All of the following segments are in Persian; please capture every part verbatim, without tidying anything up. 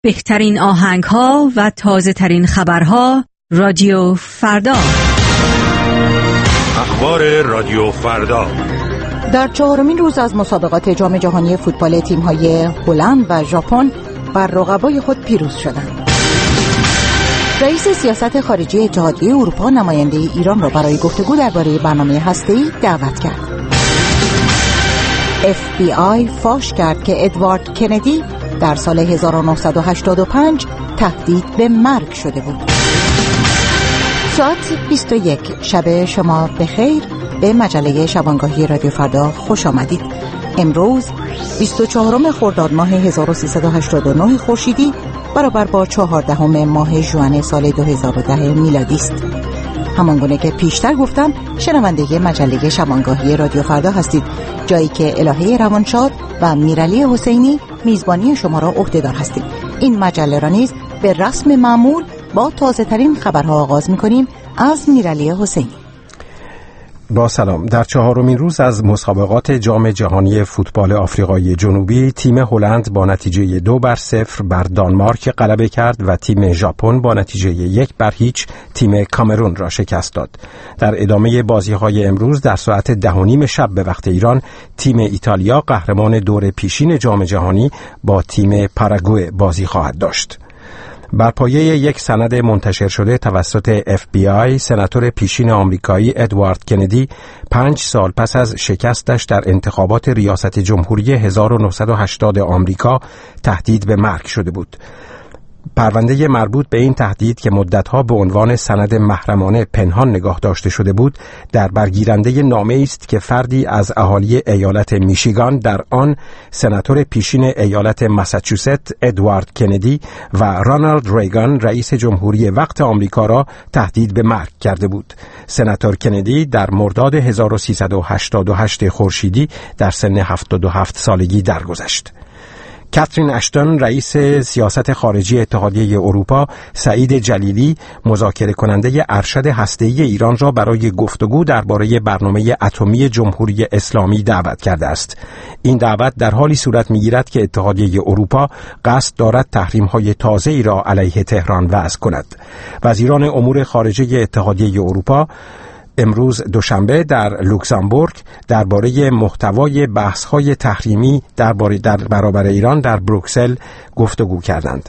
بهترین آهنگ‌ها و تازه‌ترین خبرها رادیو فردا. اخبار رادیو فردا. در چهارمین روز از مسابقات جام جهانی فوتبال تیم‌های هلند و ژاپن بر رقبای خود پیروز شدند. رئیس سیاست خارجی اتحادیه اروپا نماینده ایران را برای گفتگو درباره برنامه هسته‌ای دعوت کرد. اف بی آی فاش کرد که ادوارد کندی در سال هزار و نهصد و هشتاد و پنج تهدید به مرگ شده بود. ساعت بیست و یک شب شما بخیر. به مجله شبانگاهی رادیو فردا خوش آمدید. امروز بیست و چهارم خرداد ماه هزار و سیصد و هشتاد و نه خورشیدی برابر با چهاردهم ماه ژوئن سال دو هزار و ده میلادی است. همانگونه که پیشتر گفتم، شنونده مجله شبانگاهی رادیو فردا هستید، جایی که الهه روانشاد و میرعلی حسینی میزبانی شما را عهده‌دار هستیم. این مجله را نیز به رسم معمول با تازه ترین خبرها آغاز می‌کنیم. از میرعلی حسینی. با سلام. در چهارمین روز از مسابقات جام جهانی فوتبال آفریقای جنوبی، تیم هلند با نتیجه دو بر صفر بر دانمارک غلبه کرد و تیم ژاپن با نتیجه یک بر هیچ تیم کامرون را شکست داد. در ادامه بازی‌های امروز در ساعت ده و نیم شب به وقت ایران، تیم ایتالیا قهرمان دور پیشین جام جهانی با تیم پاراگوئه بازی خواهد داشت. بر پایه یک سند منتشر شده توسط اف بی آی، سناتور پیشین آمریکایی ادوارد کندی پنج سال پس از شکستش در انتخابات ریاست جمهوری هزار و نهصد و هشتاد آمریکا تهدید به مرگ شده بود. پرونده مربوط به این تهدید که مدتها به عنوان سند محرمانه پنهان نگاه داشته شده بود، در برگیرنده نامه‌ای است که فردی از اهالی ایالت میشیگان، در آن سناتور پیشین ایالت ماساچوست ادوارد کندی و رونالد ریگان رئیس جمهوری وقت آمریکا را تهدید به مرگ کرده بود. سناتور کندی در مرداد هزار و سیصد و هشتاد و هشت خورشیدی در سن هفتاد و هفت سالگی درگذشت. کاترین اشتون رئیس سیاست خارجی اتحادیه اروپا، سعید جلیلی مذاکره کننده ارشد هسته‌ای ایران را برای گفتگو درباره برنامه اتمی جمهوری اسلامی دعوت کرده است. این دعوت در حالی صورت می‌گیرد که اتحادیه اروپا قصد دارد تحریم‌های تازه‌ای را علیه تهران وضع کند. وزیران امور خارجه اتحادیه اروپا امروز دوشنبه در لوکزامبورگ درباره محتوای بحث‌های تحریمی درباره در برابر ایران در بروکسل گفتگو کردند.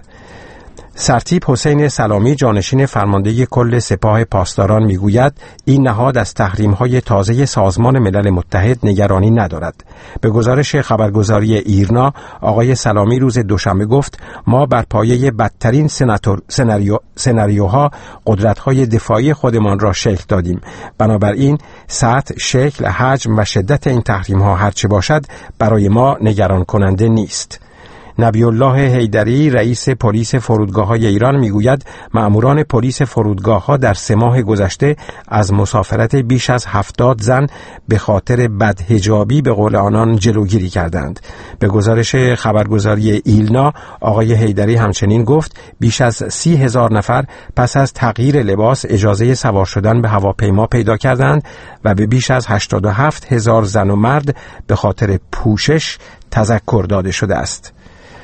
سرتیپ حسین سلامی، جانشین فرمانده کل سپاه پاسداران، میگوید این نهاد از تحریم‌های تازه سازمان ملل متحد نگرانی ندارد. به گزارش خبرگزاری ایرنا، آقای سلامی روز دوشنبه گفت ما بر پایه بدترین سناریو سناریوها قدرت‌های دفاعی خودمان را شکل دادیم. بنابراین سطح، شکل، حجم و شدت این تحریم‌ها هرچه باشد برای ما نگران کننده نیست. نبی الله حیدری، رئیس پلیس فرودگاه‌های ایران، میگوید مأموران پلیس فرودگاه‌ها در سه ماه گذشته از مسافرت بیش از هفتاد زن به خاطر بدحجابی به قول آنان جلوگیری کردند. به گزارش خبرگزاری ایلنا، آقای حیدری همچنین گفت بیش از سی هزار نفر پس از تغییر لباس اجازه سوار شدن به هواپیما پیدا کردند و به بیش از هشتاد و هفت هزار زن و مرد به خاطر پوشش تذکر داده شده است.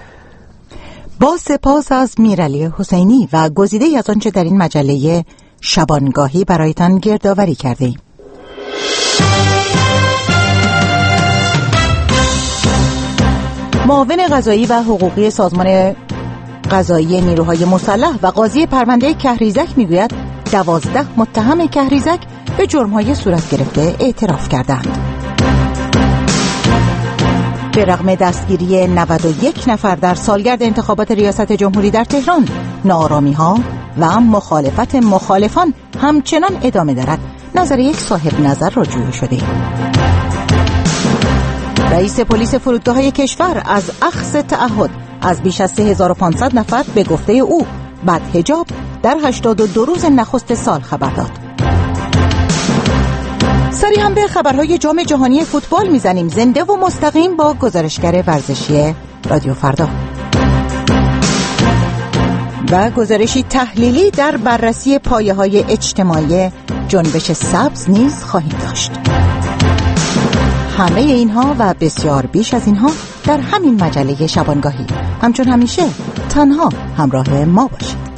با سپاس از میرعلی حسینی و گزیده‌ای از آنچه در این مجله شبانگاهی برایتان گردآوری کرده‌ایم. معاون قضایی و حقوقی سازمان قضایی نیروهای مسلح و قاضی پرونده کهریزک میگوید دوازده متهم کهریزک به جرم‌های صورت گرفته اعتراف کردند. به رغم دستگیری نود و یک نفر در سالگرد انتخابات ریاست جمهوری در تهران، ناآرامی‌ها و مخالفت مخالفان همچنان ادامه دارد. نظر یک صاحب نظر را جویا شده. رئیس پلیس فرودگاه‌های کشور از اخذ تعهد از بیش از سه هزار و پانصد نفر به گفته او بدحجاب در هشتاد و دو روز نخست سال خبر داد. سری هم به خبرهای جام جهانی فوتبال میزنیم، زنده و مستقیم با گزارشگر ورزشی رادیو فردا و گزارشی تحلیلی در بررسی پایه‌های اجتماعی جنبش سبز نیز خواهیم داشت. همه اینها و بسیار بیش از اینها در همین مجله شبانگاهی. همچون همیشه تنها همراه ما باشید.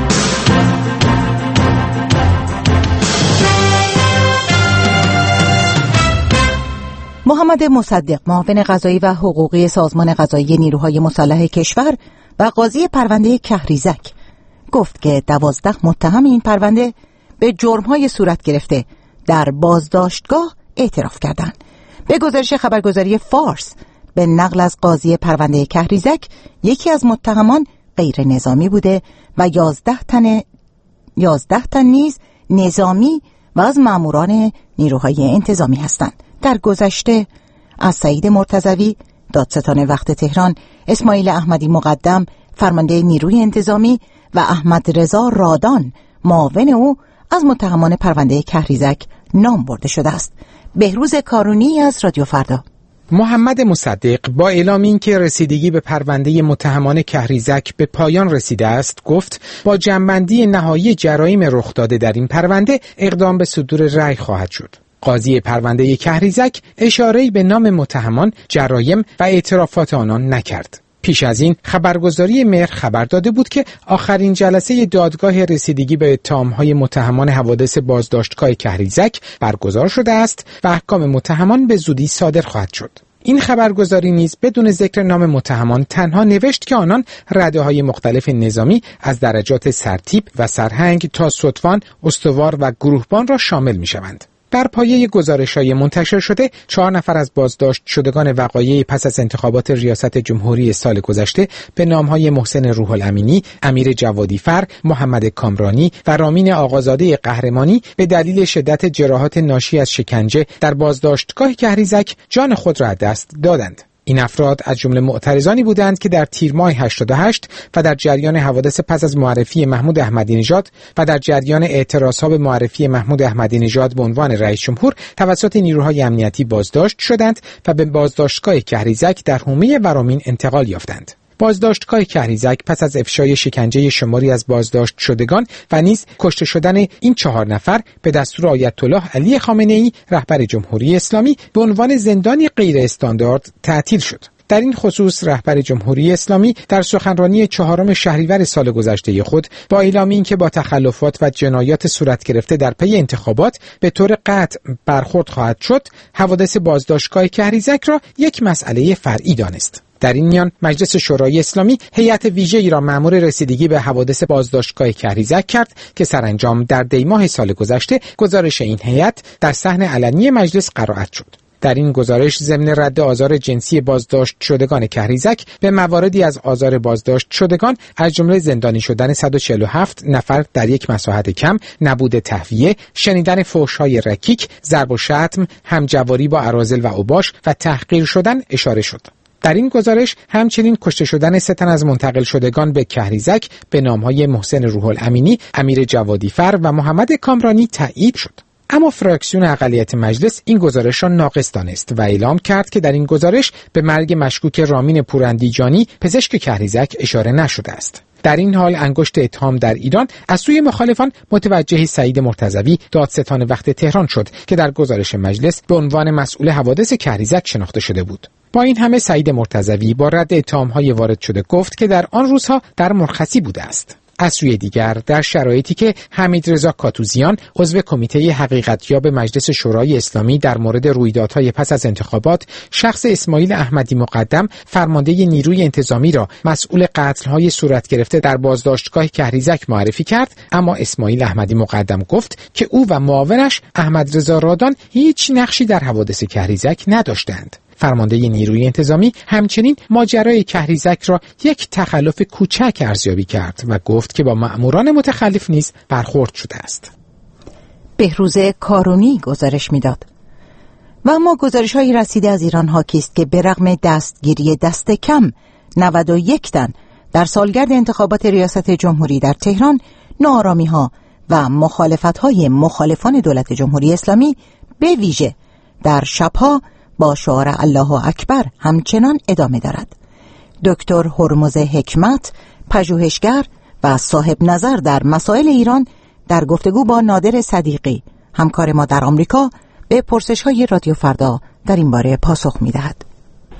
محمد مصدق، معاون قضایی و حقوقی سازمان قضایی نیروهای مسلح کشور و قاضی پرونده کهریزک، گفت که دوازده متهم این پرونده به جرم‌های صورت گرفته در بازداشتگاه اعتراف کردند. به گزارش خبرگزاری فارس، به نقل از قاضی پرونده کهریزک، یکی از متهمان غیر نظامی بوده و یازده تن یازده تن نیز نظامی و از ماموران نیروهای انتظامی هستند. در گذشته از سعید مرتضوی، دادستان وقت تهران، اسماعیل احمدی مقدم، فرمانده نیروی انتظامی و احمد رضا رادان، معاون او، از متهمان پرونده کهریزک نام برده شده است. بهروز کارونی از رادیو فردا. محمد مصدق با اعلام اینکه رسیدگی به پرونده متهمان کهریزک به پایان رسیده است، گفت با جمع‌بندی نهایی جرایم رخ داده در این پرونده اقدام به صدور رأی خواهد شد. قاضی پرونده کهریزک اشاره‌ای به نام متهمان، جرایم و اعترافات آنان نکرد. پیش از این خبرگزاری مهر خبر داده بود که آخرین جلسه دادگاه رسیدگی به اتهام‌های متهمان حوادث بازداشتگاه کهریزک برگزار شده است و احکام متهمان به زودی صادر خواهد شد. این خبرگزاری نیز بدون ذکر نام متهمان تنها نوشت که آنان رده‌های مختلف نظامی از درجات سرتیپ و سرهنگ تا ستوان، استوار و گروهبان را شامل می‌شوند. در پایه گزارش‌های منتشر شده، چهار نفر از بازداشت شدگان وقایع پس از انتخابات ریاست جمهوری سال گذشته به نام‌های محسن روح الامینی، امیر جوادیفر، محمد کامرانی و رامین آقازاده قهرمانی به دلیل شدت جراحات ناشی از شکنجه در بازداشتگاه کهریزک جان خود را از دست دادند. این افراد از جمله معترضانی بودند که در تیر ماه هشتاد و هشت و در جریان حوادث پس از معرفی محمود احمدی نژاد و در جریان اعتراضها به معرفی محمود احمدی نژاد به عنوان رئیس جمهور توسط نیروهای امنیتی بازداشت شدند و به بازداشتگاه کهریزک در حومه ورامین انتقال یافتند. بازداشتگاه کهریزک پس از افشای شکنجه شماری از بازداشت شدگان و نیز کشته شدن این چهار نفر به دستور آیت الله علی خامنه‌ای رهبر جمهوری اسلامی به عنوان زندانی غیر استاندارد تعطیل شد. در این خصوص رهبر جمهوری اسلامی در سخنرانی چهارم شهریور سال گذشته خود با اعلام اینکه با تخلفات و جنایات صورت گرفته در پی انتخابات به طور قطع برخورد خواهد شد، حوادث بازداشتگاه کهریزک را یک مسئله فرعی دانست. در این میان مجلس شورای اسلامی هیئت ویژه‌ای را مأمور رسیدگی به حوادث بازداشتگاه کهریزک کرد که سرانجام در دی ماه سال گذشته گزارش این هیئت در صحن علنی مجلس قرائت شد. در این گزارش ضمن رد آزار جنسی بازداشت شدگان کهریزک به مواردی از آزار بازداشت شدگان از جمله زندانی شدن صد و چهل و هفت نفر در یک مساحت کم، نبود تهویه، شنیدن فحش‌های رکیک، ضرب و شتم، همجواری با اراذل و اوباش و تحقیر شدن اشاره شد. در این گزارش همچنین کشته شدن سه تن از منتقل شدگان به کهریزک به نام‌های محسن روح الامینی، امیر جوادیفر و محمد کامرانی تایید شد. اما فراکسیون اقلیت مجلس این گزارش را ناقص دانست و اعلام کرد که در این گزارش به مرگ مشکوک رامین پوراندیجانی پزشک کهریزک اشاره نشده است. در این حال انگشت اتهام در ایران از سوی مخالفان متوجه سعید مرتضوی، دادستان وقت تهران شد که در گزارش مجلس به عنوان مسئول حوادث کهریزک شناخته شده بود. با این همه سعید مرتضوی با رد اتهام‌های وارد شده گفت که در آن روزها در مرخصی بوده است. از سوی دیگر در شرایطی که حمیدرضا کاتوزیان عضو کمیته حقیقتیاب مجلس شورای اسلامی در مورد رویدادهای پس از انتخابات شخص اسماعیل احمدی مقدم فرمانده نیروی انتظامی را مسئول قتل‌های صورت گرفته در بازداشتگاه کهریزک معرفی کرد، اما اسماعیل احمدی مقدم گفت که او و معاونش احمد رضا رادان هیچ نقشی در حوادث کهریزک نداشتند. فرمانده نیروی انتظامی همچنین ماجرای کهریزک را یک تخلف کوچک ارزیابی کرد و گفت که با مأموران متخلف نیز برخورد شده است. بهروز کارونی گزارش میداد. و اما گزارش‌های رسیده از ایران حاکی است که به رغم دستگیری دست کم نود و یک تن در سالگرد انتخابات ریاست جمهوری در تهران، ناآرامی‌ها و مخالفت‌های مخالفان دولت جمهوری اسلامی به ویژه در شب‌ها با شعار الله اکبر همچنان ادامه دارد. دکتر هرمز حکمت، پژوهشگر و صاحب نظر در مسائل ایران، در گفتگو با نادر صدیقی، همکار ما در آمریکا، به پرسش‌های رادیو فردا در این باره پاسخ می‌دهد.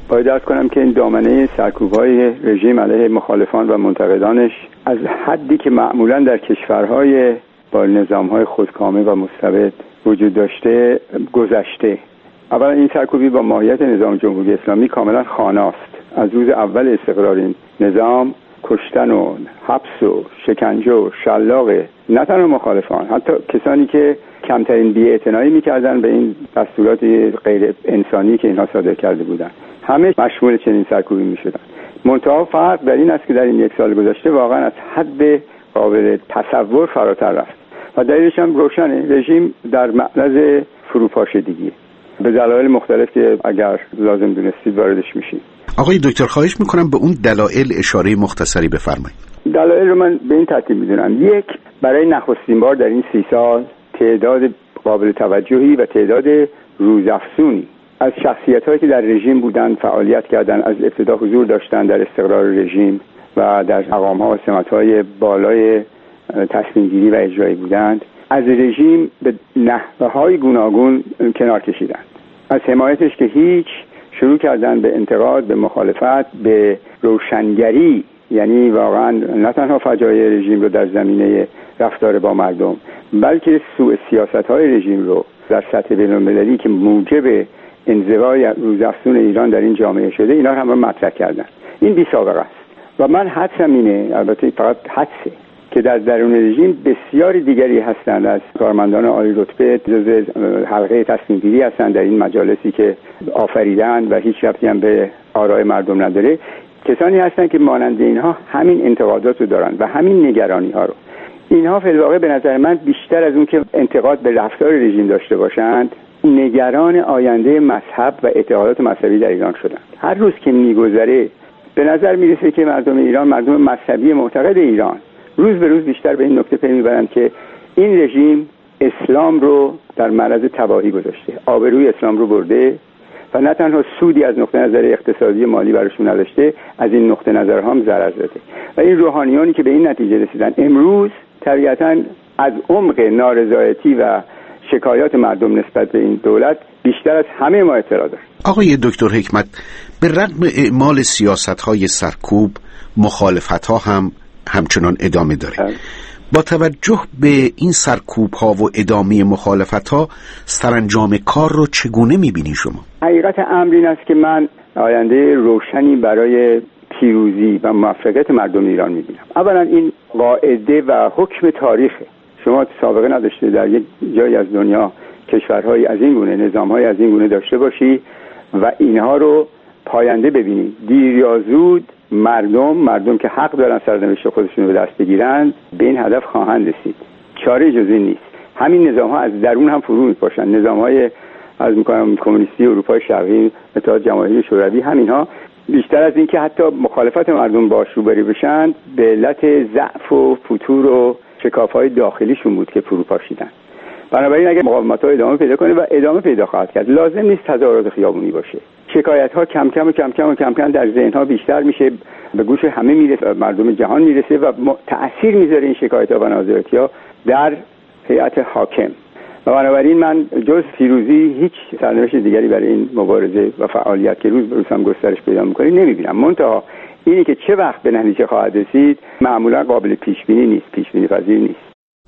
باید عرض کنم که این دامنه سرکوب‌های رژیم علیه مخالفان و منتقدانش از حدی که معمولاً در کشورهای با نظام‌های خودکامه و مستبد وجود داشته گذشته. اولا این سرکوبی با ماهیت نظام جمهوری اسلامی کاملا خاناست. از روز اول استقرار این نظام کشتن و حبس و شکنجه و شلاق نه تنها مخالفان، حتی کسانی که کمترین بی‌اعتنایی می‌کردن به این دستورات غیر انسانی که اینها صادر کرده بودند، همه مشمول چنین سرکوبی می‌شدند. منتها فرق در این است که در این یک سال گذشته واقعا از حد قابل تصور فراتر رفت و دلیلش هم روشنه. رژیم در معرض فروپاشدگی به دلایل مختلف که اگر لازم دونستید واردش میشیم. آقای دکتر خواهش میکنم به اون دلایل اشاره مختصری بفرمایید. دلایل رو من به این ترتیب میدونم. یک، برای نخستین بار در این سی سال تعداد قابل توجهی و تعداد روزافزونی از شخصیت‌هایی که در رژیم بودن، فعالیت کردن، از ابتدا حضور داشتن در استقرار رژیم و در مقام‌ها و سمت‌های بالای تصمیم‌گیری و اجرایی بودند، از رژیم به نحوه‌های گوناگون کنار کشیدند. از حمایتش که هیچ شروع کردن به انتقاد، به مخالفت، به روشنگری، یعنی واقعا نه تنها فجایع رژیم رو در زمینه رفتار با مردم، بلکه سوء سیاست‌های رژیم رو در سطح بین‌المللی که موجب انزوای روزافزون ایران در این جامعه شده، اینا رو هم مطرح کردن. این بی سابقه است و من حدسم اینه، البته فقط حدسه، که در درون رژیم بسیاری دیگری هستند از کارمندان عالی رتبه جزء حلقه تصمیم گیری هستند در این مجالسی که آفریدن و هیچ ربطی هم به آرای مردم نداره. کسانی هستند که مانند اینها همین انتقادات رو دارن و همین نگرانی ها رو. اینها فی الواقع به نظر من بیشتر از اون که انتقاد به رفتار رژیم داشته باشند، نگران آینده مذهب و اعتقادات مذهبی در ایران شدند. هر روز که میگذره به نظر میرسه که مردم ایران، مردم مذهبی معتقد ایران، روز به روز بیشتر به این نکته پی میبرند که این رژیم اسلام رو در معرض تباهی گذاشته، آبروی اسلام رو برده و نه تنها سودی از نقطه نظر اقتصادی مالی براشون نداشته، از این نقطه نظرها هم ضرر زده. و این روحانیانی که به این نتیجه رسیدن امروز طبیعتاً از عمق نارضایتی و شکایات مردم نسبت به این دولت بیشتر از همه ما اطلاع دارن. آقای دکتر حکمت، به رغم اعمال سیاست‌های سرکوب، مخالفت‌ها هم همچنان ادامه داره. با توجه به این سرکوب‌ها و ادامه مخالفت‌ها، سرانجام کار رو چگونه می‌بینی شما؟ حقیقت امر این است که من آینده روشنی برای پیروزی و موفقیت مردم ایران می‌بینم. اولا این قاعده و حکم تاریخه. شما سابقه نداشته در یک جایی از دنیا کشورهای از این گونه، نظام‌های از این گونه داشته باشی و اینها رو پاینده ببینی. دیر یا زود مردم مردم که حق دارن سرنوشت خودشون رو به دست بگیرن، به این هدف خواهند رسید. چاره جز این نیست. همین نظام‌ها از درون هم فرو می‌پاشن. نظام‌های از می‌کنم کمونیستی اروپای شرقی، اتحاد جماهیر شوروی، همینها بیشتر از این که حتی مخالفت مردم باش روبرو بشن، به علت ضعف و فتور و شکاف‌های داخلیشون بود که فرو پاشیدن. بنابراین اگر مقاومت‌ها ادامه پیدا کنه و ادامه پیدا خواهد کرد، لازم نیست تظاهرات خیابونی باشه. شکایت‌ها کم کم و کم کم و کم کم در ذهن‌ها بیشتر میشه، به گوش همه میرسه، مردم جهان میرسه و تأثیر میذاره این شکایت‌ها و نازرتی‌ها در هیئت حاکم. و بنابراین من جز پیروزی هیچ سرنوشت دیگری برای این مبارزه و فعالیت که روز به روز هم گسترش پیدا می‌کنه نمی‌بینم. منتها اینی که چه وقت به نتیجه خواهد رسید معمولا قابل پیش‌بینی نیست، پیش‌بینی پذیر نیست.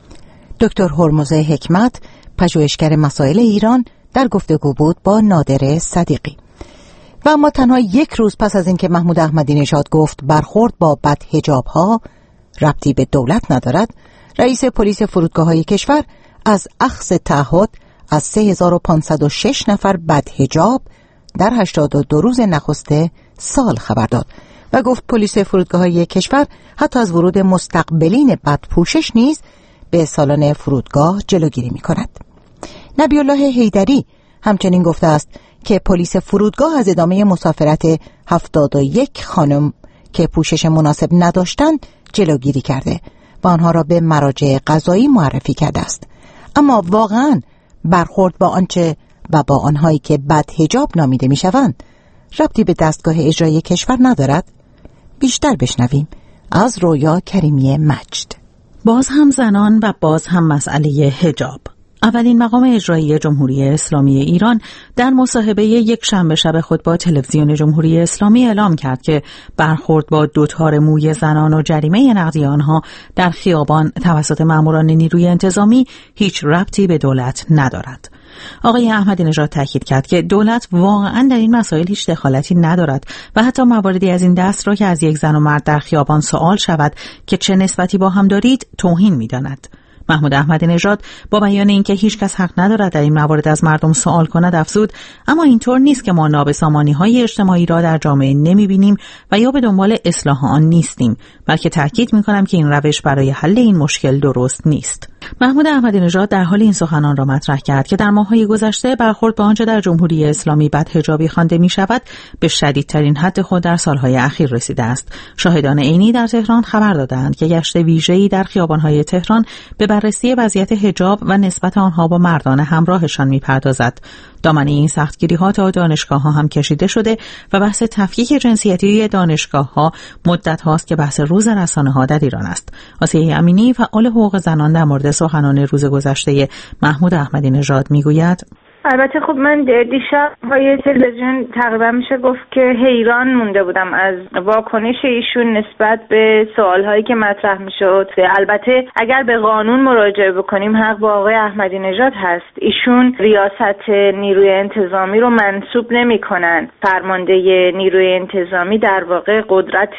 دکتر هرمز حکمت، پژوهشگر مسائل ایران، در گفتگو بود با نادر صدیقی. و اما تنها یک روز پس از اینکه محمود احمدی نژاد گفت برخورد با بدحجاب‌ها ربطی به دولت ندارد، رئیس پلیس فرودگاه‌های کشور از اخذ تعهد از سه هزار و پانصد و شش نفر بدحجاب در هشتاد و دو روز نخست سال خبر داد و گفت پلیس فرودگاه‌های کشور حتی از ورود مستقبلین بدپوشش نیز به سالن فرودگاه جلوگیری می‌کند. نبی الله حیدری همچنین گفته است که پلیس فرودگاه از ادامه مسافرت هفتاد و یک خانم که پوشش مناسب نداشتند جلوگیری کرده و آنها را به مراجع قضایی معرفی کرده است. اما واقعاً برخورد با آنچه و با آنهایی که بدحجاب نامیده میشوند ربطی به دستگاه اجرایی کشور ندارد؟ بیشتر بشنویم از رویا کریمی مجد. باز هم زنان و باز هم مسئله حجاب. اولین مقام اجرایی جمهوری اسلامی ایران در مصاحبه یک شنبه شب خود با تلویزیون جمهوری اسلامی اعلام کرد که برخورد با دوتار موی زنان و جریمه نقدی آنها در خیابان توسط ماموران نیروی انتظامی هیچ ربطی به دولت ندارد. آقای احمدی نژاد تاکید کرد که دولت واقعا در این مسائل هیچ دخالتی ندارد و حتی مواردی از این دست را که از یک زن و مرد در خیابان سوال شود که چه نسبتی با هم دارید توهین می‌داند. محمود احمدی نژاد با بیان اینکه هیچ کس حق ندارد در این موارد از مردم سوال کند افزود اما اینطور نیست که ما نابسامانی‌های اجتماعی را در جامعه نمی‌بینیم و یا به دنبال اصلاح آن نیستیم، بلکه تاکید می‌کنم که این روش برای حل این مشکل درست نیست. محمود احمدی نژاد در حال این سخنان را مطرح کرد که در ماه‌های گذشته برخورد با آنچه در جمهوری اسلامی بدحجابی خوانده می‌شود به شدیدترین حد خود در سال‌های اخیر رسیده است. شاهدان عینی در تهران خبر دادند که گشت ویژه‌ای در خیابان‌های تهران به بررسی وضعیت حجاب و نسبت آنها با مردان همراهشان می‌پردازد. دامنه این سختگیری‌ها تا دانشگاه‌ها هم کشیده شده و بحث تفکیک جنسیتی دانشگاه‌ها مدت هاست که بحث روز رسانه‌ها در ایران است. آسیه امینی فعال حقوق زنان در مورد سخنان روز گذشته محمود احمدی نژاد میگوید: البته خب من دیشب پای تلویزیون تقریبا میشه گفت که حیران مونده بودم از واکنش ایشون نسبت به سوالهایی که مطرح میشد. البته اگر به قانون مراجعه بکنیم حق با آقای احمدی نژاد هست. ایشون ریاست نیروی انتظامی رو منسوب نمیکنن. فرمانده نیروی انتظامی در واقع قدرت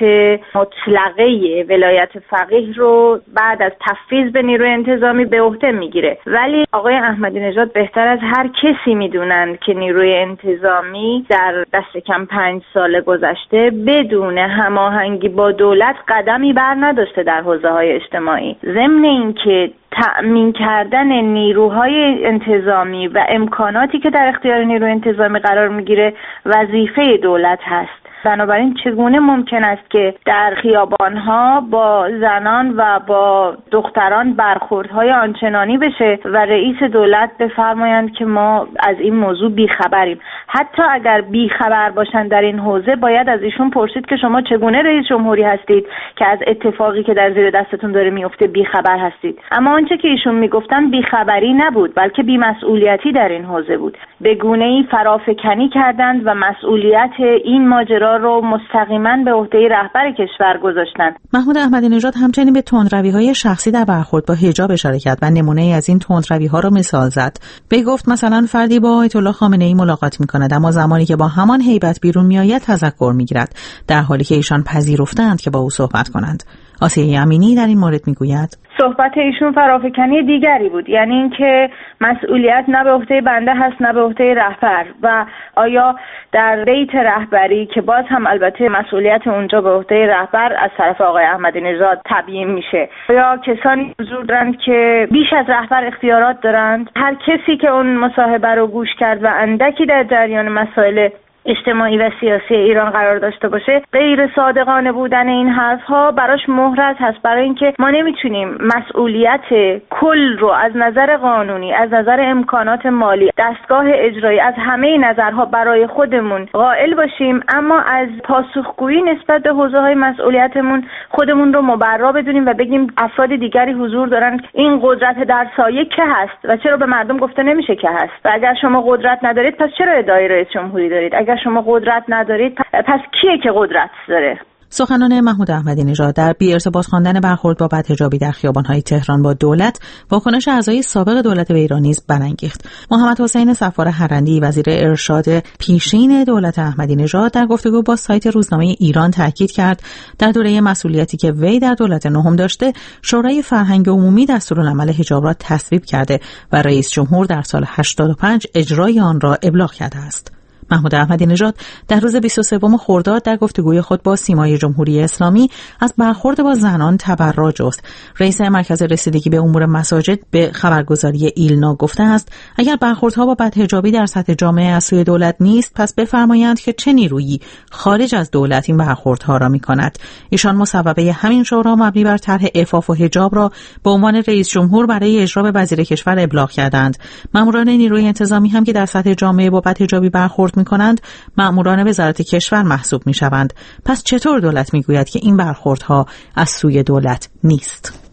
مطلقه ولایت فقیه رو بعد از تفویض به نیروی انتظامی به عهده میگیره. ولی آقای احمدی نژاد بهتر از هر کسی میدونند که نیروی انتظامی در دست کم پنج سال گذشته بدون هماهنگی با دولت قدمی بر نداشته در حوزه‌های اجتماعی. ضمن اینکه تأمین کردن نیروهای انتظامی و امکاناتی که در اختیار نیروی انتظامی قرار میگیره وظیفه دولت هست. بنابراین چگونه ممکن است که در خیابانها با زنان و با دختران برخوردهای آنچنانی بشه و رئیس دولت بفرمایند که ما از این موضوع بیخبریم؟ حتی اگر بیخبر باشن در این حوزه باید از ایشون پرسید که شما چگونه رئیس جمهوری هستید که از اتفاقی که در زیر دستتون داره میفته بیخبر هستید؟ اما آنچه که ایشون میگفتن بیخبری نبود بلکه بی‌مسئولیتی در این حوزه بود. به گونه‌ای فرافکنی کردند و مسئولیت این ماجرا رو مستقیما به عهده رهبر کشور گذاشتن. محمود احمدی نژاد همچنین به تندروی‌های شخصی در برخورد با حجاب اشاره کرد و نمونه‌ای از این تندروی‌ها را مثال زد. وی گفت مثلا فردی با آیت الله خامنه‌ای ملاقات می‌کند اما زمانی که با همان هیبت بیرون می‌آید تذکر می‌گیرد، در حالی که ایشان پذیرفتند که با او صحبت کنند. آسیه امینی در این مورد میگوید: صحبت ایشون فرافکنی دیگری بود، یعنی اینکه مسئولیت نه به عهده بنده هست نه به عهده رهبر و آیا در بیت رهبری که باز هم البته مسئولیت اونجا به عهده رهبر از طرف آقای احمدی نژاد تبیین میشه، یا کسانی حضور دارند که بیش از رهبر اختیارات دارند. هر کسی که اون مصاحبه رو گوش کرد و اندکی در جریان مسائل اجتماعی و سیاسی ایران قرار داشته باشه، غیر صادقانه بودن این حرف‌ها براش مهرز هست، برای اینکه ما نمیتونیم مسئولیت کل رو از نظر قانونی، از نظر امکانات مالی، دستگاه اجرایی، از همه نظرها برای خودمون قائل باشیم اما از پاسخگویی نسبت به حوزه‌های مسئولیتمون خودمون رو مبرا بدونیم و بگیم افراد دیگری حضور دارن. این قدرت در سایه که هست و چرا به مردم گفته نمیشه که هست؟ و اگر شما قدرت ندارید پس چرا ادعای رئیس جمهوری دارید؟ اگر شما قدرت ندارید پس کیه که قدرت داره؟ سخنان محمود احمدی نژاد در بی ارتباط خواندن برخورد با بدحجابی در خیابان‌های تهران با دولت واکنش اعضای سابق دولت وی نیز برانگیخت. محمد حسین صفار هرندی وزیر ارشاد پیشین دولت احمدی نژاد در گفتگو با سایت روزنامه ایران تاکید کرد در دوره مسئولیتی که وی در دولت نهم داشته، شورای فرهنگ عمومی دستورالعمل حجاب را تصویب کرده و رئیس جمهور در سال هشتاد و پنج اجرای آن را ابلاغ کرده است. محمود احمدی نژاد در روز بیست و سوم خرداد در گفتگوی خود با سیمای جمهوری اسلامی از برخورد با زنان تبرا جست. رئیس مرکز رسیدگی به امور مساجد به خبرگزاری ایلنا گفته است اگر برخوردها با بدحجابی در سطح جامعه از سوی دولت نیست پس بفرمایند که چه نیرویی خارج از دولت این برخوردها را می‌کند. ایشان مصوبه همین شورا مبنی بر طرح عفاف و حجاب را به عنوان رئیس جمهور برای اجرا به وزیر کشور ابلاغ کردند. ماموران نیروی انتظامی هم که در سطح جامعه با بدحجابی برخورد می‌کنند ماموران وزارت کشور محسوب می‌شوند. پس چطور دولت می‌گوید که این برخوردها از سوی دولت نیست؟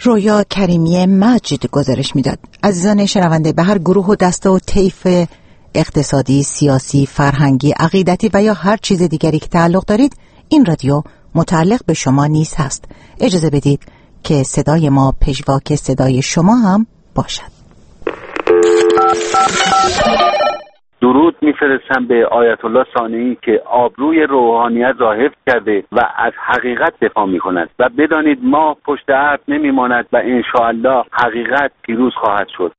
رویا کریمی مجد گزارش میداد. عزیزان شنونده، به هر گروه و دسته و طیف اقتصادی، سیاسی، فرهنگی، عقیدتی و یا هر چیز دیگری که تعلق دارید، این رادیو متعلق به شما نیز هست. اجازه بدید که صدای ما پژواک صدای شما هم باشد. درود میفرستم به آیت الله ثانیی که آبروی روحانیت را حفظ کرده و از حقیقت دفاع میکند و بدانید ما پشت حرف نمیماند و انشاءالله حقیقت پیروز خواهد شد.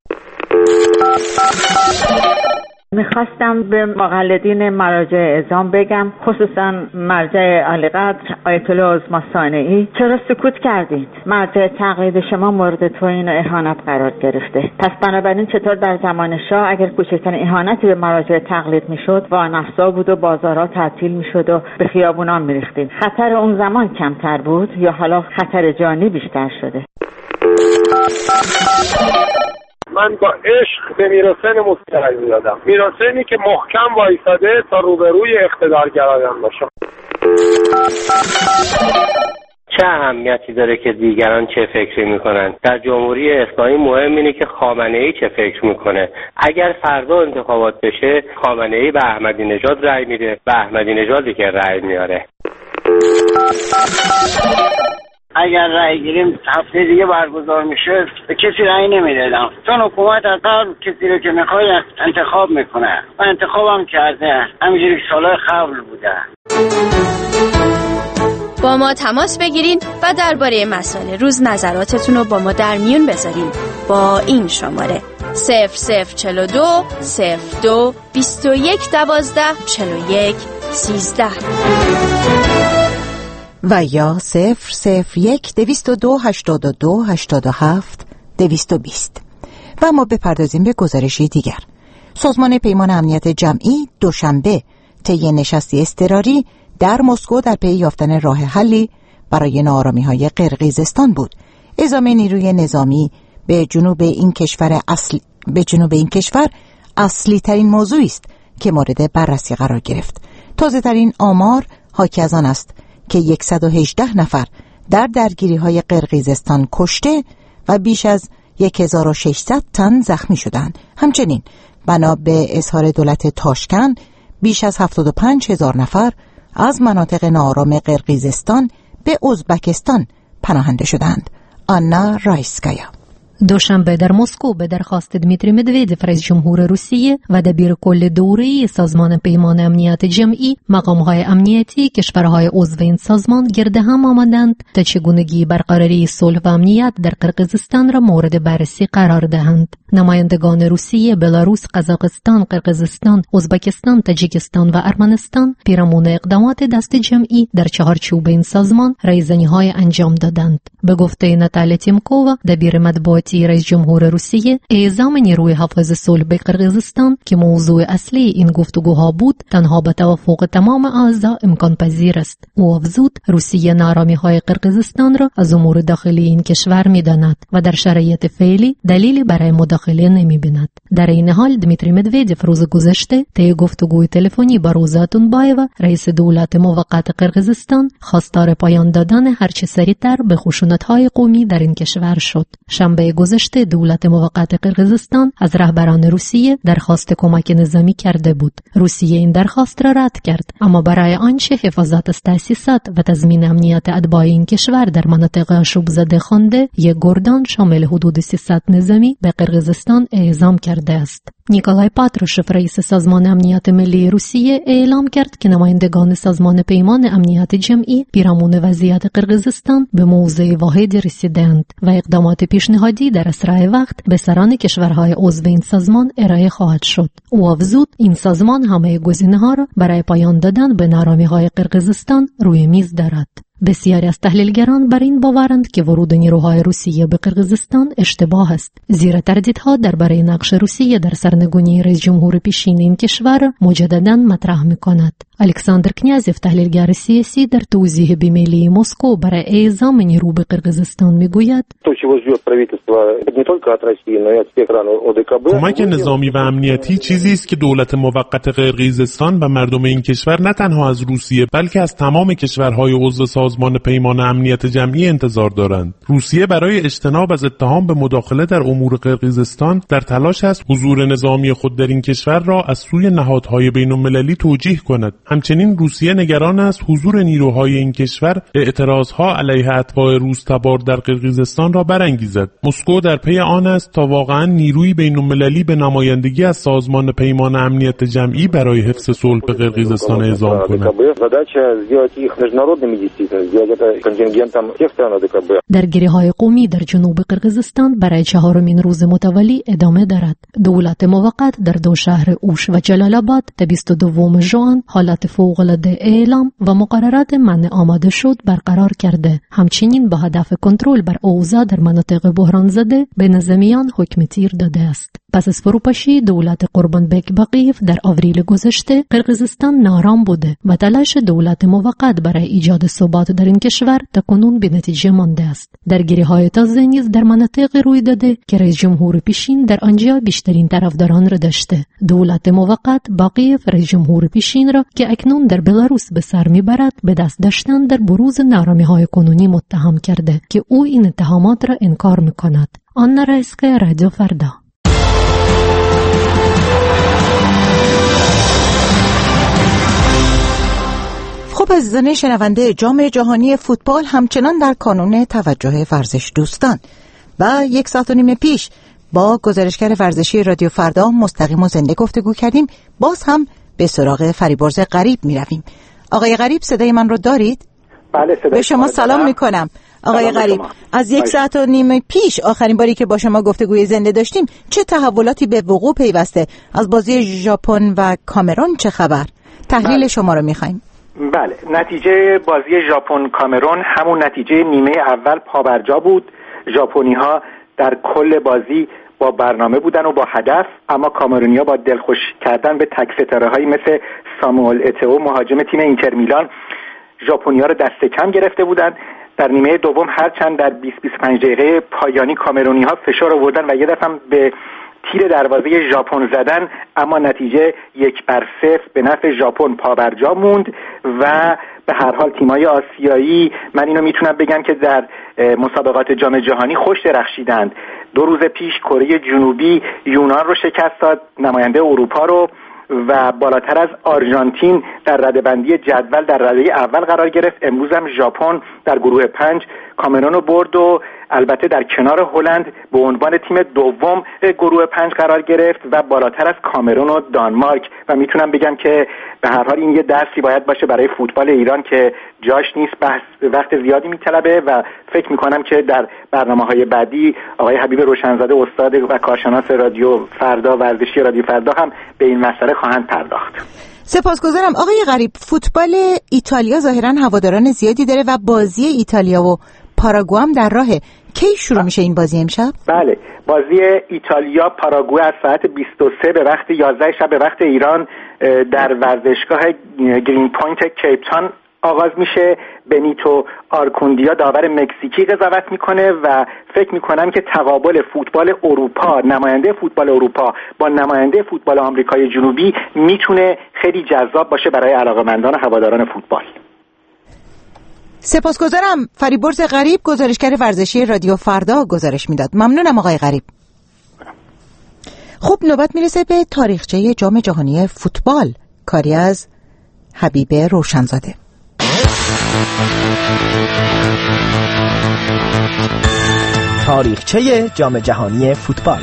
میخواستم به مقلدین مراجع اعظام بگم، خصوصا مرجع علیقدر آیت الله عظمی ثانیی، چرا سکوت کردید؟ مرجع تقلید شما مورد توهین و اهانت قرار گرفته. پس بنابراین چطور در زمان شاه اگر کوچکترین اهانتی به مراجع تقلید میشد وانفسا بود و بازارها تعطیل میشد و به خیابونا میریختید؟ خطر اون زمان کمتر بود یا حالا خطر جانی بیشتر شده؟ من با عشق به میرحسین موسوی رأی میدادم، میرحسینی که محکم وایساده تا روبروی اقتدارگرایان باشه. چه اهمیتی داره که دیگران چه فکری میکنن؟ در جمهوری اسلامی مهم اینه که خامنه‌ای چه فکر میکنه. اگر فردا انتخابات بشه، خامنه‌ای به احمدی نژاد رأی میده، به احمدی نژادی که رأی میاره. اگر رأی گیریم هفته دیگه برگزار میشه به کسی رأی نمیدادم، چون حکومت از قبل کسی رو که میخواد انتخاب میکنه و انتخاب هم کرده، همینجوری که سالهای قبل بوده. با ما تماس بگیرین و درباره مسائل روز نظراتتون رو با ما در میون بذارین با این شماره صفر صفر چهل و دو صفر دو بیست و یک دوازده چهل و یک سیزده و یا صفر صفر یک دویست و دو هشتاد و دو هشتاد و هفت دویست و بیست. و ما بپردازیم به گزارشی دیگر. سازمان پیمان امنیت جمعی دوشنبه طی نشستی اضطراری در مسکو در پی یافتن راه حلی برای ناآرامی‌های قرقیزستان بود. اعزام نیروی نظامی به جنوب این کشور اصل به جنوب این کشور اصلی ترین موضوعی است که مورد بررسی قرار گرفت. تازه ترین آمار حاکی از آن است که صد و هجده نفر در درگیری‌های قرقیزستان کشته و بیش از هزار و ششصد تن زخمی شدند. همچنین بنا به اظهار دولت تاشکند بیش از هفتاد و پنج هزار نفر از مناطق ناآرام قرقیزستان به ازبکستان پناهنده شدند. آنا رایسکایا. دوشنبه در مسکو به درخواست دمیتری مدودوف رئیس جمهور روسیه و دبیر کل دوره‌ای سازمان پیمان امنیت جمعی، مقام‌های امنیتی کشورهای عضو این سازمان گرد هم آمدند تا چگونگی برقراری صلح و امنیت در قرقیزستان را مورد بررسی قرار دهند. نمایندگان روسیه، بلاروس، قزاقستان، قرقیزستان، ازبکستان، تاجیکستان و ارمنستان پیرامون اقدامات دست جمعی در چهارچوب این سازمان رایزنی‌های انجام دادند. به گفته ناتالیا تیمکووا، دبیر مطبوعاتی رئیس جمهور روسیه، اعزام نیروی حافظ صلح به قرقیزستان که موضوع اصلی این گفتگوها بود، تنها با توافق تمام اعضا امکان پذیر است. او افزود روسیه ناآرامی‌های قرقیزستان را از امور داخلی این کشور می‌داند و در شرایط فعلی دلیلی برای مداخله نمی‌بیند. در این حال دمیتری مدودوف روز گذشته طی گفتگوی تلفنی با روزا تونبایوا، رئیس دولت موقت قرقیزستان، خواستار پایان دادن هرچه سریعتر به خشونت‌های قومی در این کشور شد. شنبه گذشته دولت موقت قرقیزستان از رهبران روسیه درخواست کمک نظامی کرده بود. روسیه این درخواست را رد کرد، اما برای آنچه حفاظت از تأسیسات و تضمین امنیت اتباع این کشور در مناطق آشوب زده خوانده، یک گردان شامل حدود سیصد نظامی به قرقیزستان اعزام کرده است. نیکولای پاتروشف، رئیس سازمان امنیت ملی روسیه، اعلام کرد که نمایندگان سازمان پیمان امنیت جمعی پیرامون وضعیت قرقیزستان به موضع واحدی رسیدند و اقدامات پیشنهادی در اسرع وقت به سران کشورهای عضو این سازمان ارائه خواهد شد. او افزود این سازمان همه گزینه‌ها را برای پایان دادن به ناآرامی‌های قرقیزستان روی میز دارد. بسیاری از تحلیلگران بر این باورند که ورود نیروهای روسیه به قرقیزستان اشتباه است، زیرا تردیدها درباره نقش روسیه در سرنگونی رئیس جمهور پیشین این کشور مجددا مطرح می‌کند. الکساندر کنیازف تحلیلگر سیاسی در توضیح بیمیلی مسکو برای اعزام نیرو به قرقیزستان میگوید کمک نظامی و امنیتی چیزی است که دولت موقت قرقیزستان و مردم این کشور نه تنها از روسیه بلکه از تمام کشورهای عضو سازمان پیمان امنیت جمعی انتظار دارند. روسیه برای اجتناب از اتهام به مداخله در امور قرقیزستان در تلاش است حضور نظامی خود در این کشور را از سوی نهادهای بین‌المللی توجیه کند. همچنین روسیه نگران است حضور نیروهای این کشور اعتراضها علیه اتباع روس‌تبار در قرقیزستان را برانگیزد. مسکو در پی آن است تا واقعا نیروی بین‌المللی به نمایندگی از سازمان پیمان امنیت جمعی برای حفظ صلح به قرقیزستان اعزام کند. درگیری‌های قومی در جنوب قرقیزستان برای چهارمین روز متوالی ادامه دارد. دولت موقت در دو شهر اوش و جلال آباد تا بیست و دوم ژوئن حالت فوق‌العاده اعلام و مقررات منع آماده شد برقرار کرده. همچنین با هدف کنترل بر اوضاع در مناطق بحران زده به نظامیان حکم تیر داده است. پس از فروپاشی دولت قربانبک باقیف در آوریل گذشته قرقیزستان نارام بوده و تلاش دولت موقت برای ایجاد ثبات در این کشور تاکنون به نتیجه مانده است. درگیری‌های تازه نیز در مناطق روی داده که رئیس جمهور پیشین در آنجا بیشترین طرفداران را داشته. دولت موقت باقیف رئیس جمهور پیشین را که اکنون در بلاروس به سر میبرد به دست داشتن در بروز نارامی‌های کنونی متهم کرده که او این اتهامات را انکار می‌کند. آنا رایسکا، رادیو فردا. خب عزیزان شنونده، جام جهانی فوتبال همچنان در کانون توجه ورزش دوستان و یک ساعت و نیم پیش با گزارشگر ورزشی رادیو فردا مستقیم و زنده گفتگو کردیم. باز هم به سراغ فریبرز غریب می رویم. آقای غریب صدای من رو دارید؟ بله صدای به شما سلام می کنم. آقای غریب، از یک ساعت و نیم پیش آخرین باری که با شما گفتگوی زنده داشتیم چه تحولاتی به وقوع پیوسته؟ از بازی ژاپن و کامرون چه خبر؟ تحلیل بله. شما رو می خواهیم. بله، نتیجه بازی ژاپن کامرون همون نتیجه نیمه اول پابرجا بود. ژاپنی ها در کل بازی با برنامه بودن و با هدف، اما کامرونیا با دلخوش کردن به تک ستاره هایی مثل ساموئل اتئو مهاجم تیم اینتر میلان ژاپنیا رو دست کم گرفته بودند. در نیمه دوم هرچند در بیست تا بیست و پنج دقیقه پایانی کامرونی ها فشار آوردن و یه دفعه هم به تیر دروازه ژاپن زدن، اما نتیجه یک بر صفر به نفع ژاپن پابرجا موند و به هر حال تیم‌های آسیایی من اینو میتونم بگم که در مسابقات جام جهانی خوش درخشیدند. دو روز پیش کره جنوبی یونان رو شکست داد، نماینده اروپا رو، و بالاتر از آرژانتین در رده‌بندی جدول در رده اول قرار گرفت. امروز هم ژاپن در گروه پنج کامرون رو برد و البته در کنار هلند به عنوان تیم دوم گروه پنج قرار گرفت و بالاتر از کامرون و دانمارک. و میتونم بگم که به هر حال این یه درسی باید باشه برای فوتبال ایران که جاش نیست، بحث وقت زیادی میطلبه و فکر میکنم که در برنامه‌های بعدی آقای حبیب روشنزاده استاد و کارشناس رادیو فردا ورزشی رادیو فردا هم به این مسئله خواهند پرداخت. سپاسگزارم. آقای غریب، فوتبال ایتالیا ظاهراً هواداران زیادی داره و بازی ایتالیا و پاراگوئه هم در راهه. کی شروع میشه این بازی امشب؟ بله، بازی ایتالیا پاراگوئه از ساعت بیست و سه به وقت یازده شب به وقت ایران در ورزشگاه گرین پوینت کیپ تاون آغاز میشه. بنیتو آرکوندیا داور مکزیکی قضاوت میکنه و فکر میکنم که تقابل فوتبال اروپا، نماینده فوتبال اروپا با نماینده فوتبال آمریکای جنوبی میتونه خیلی جذاب باشه برای علاقه‌مندان و هواداران فوتبال. سپاسگزارم. فریبرز غریب، گزارشگر ورزشی رادیو فردا گزارش میداد. ممنونم آقای غریب. خب نوبت میرسه به تاریخچه جام جهانی فوتبال، کاری از حبیب روشنزاده. تاریخچه جام جهانی فوتبال.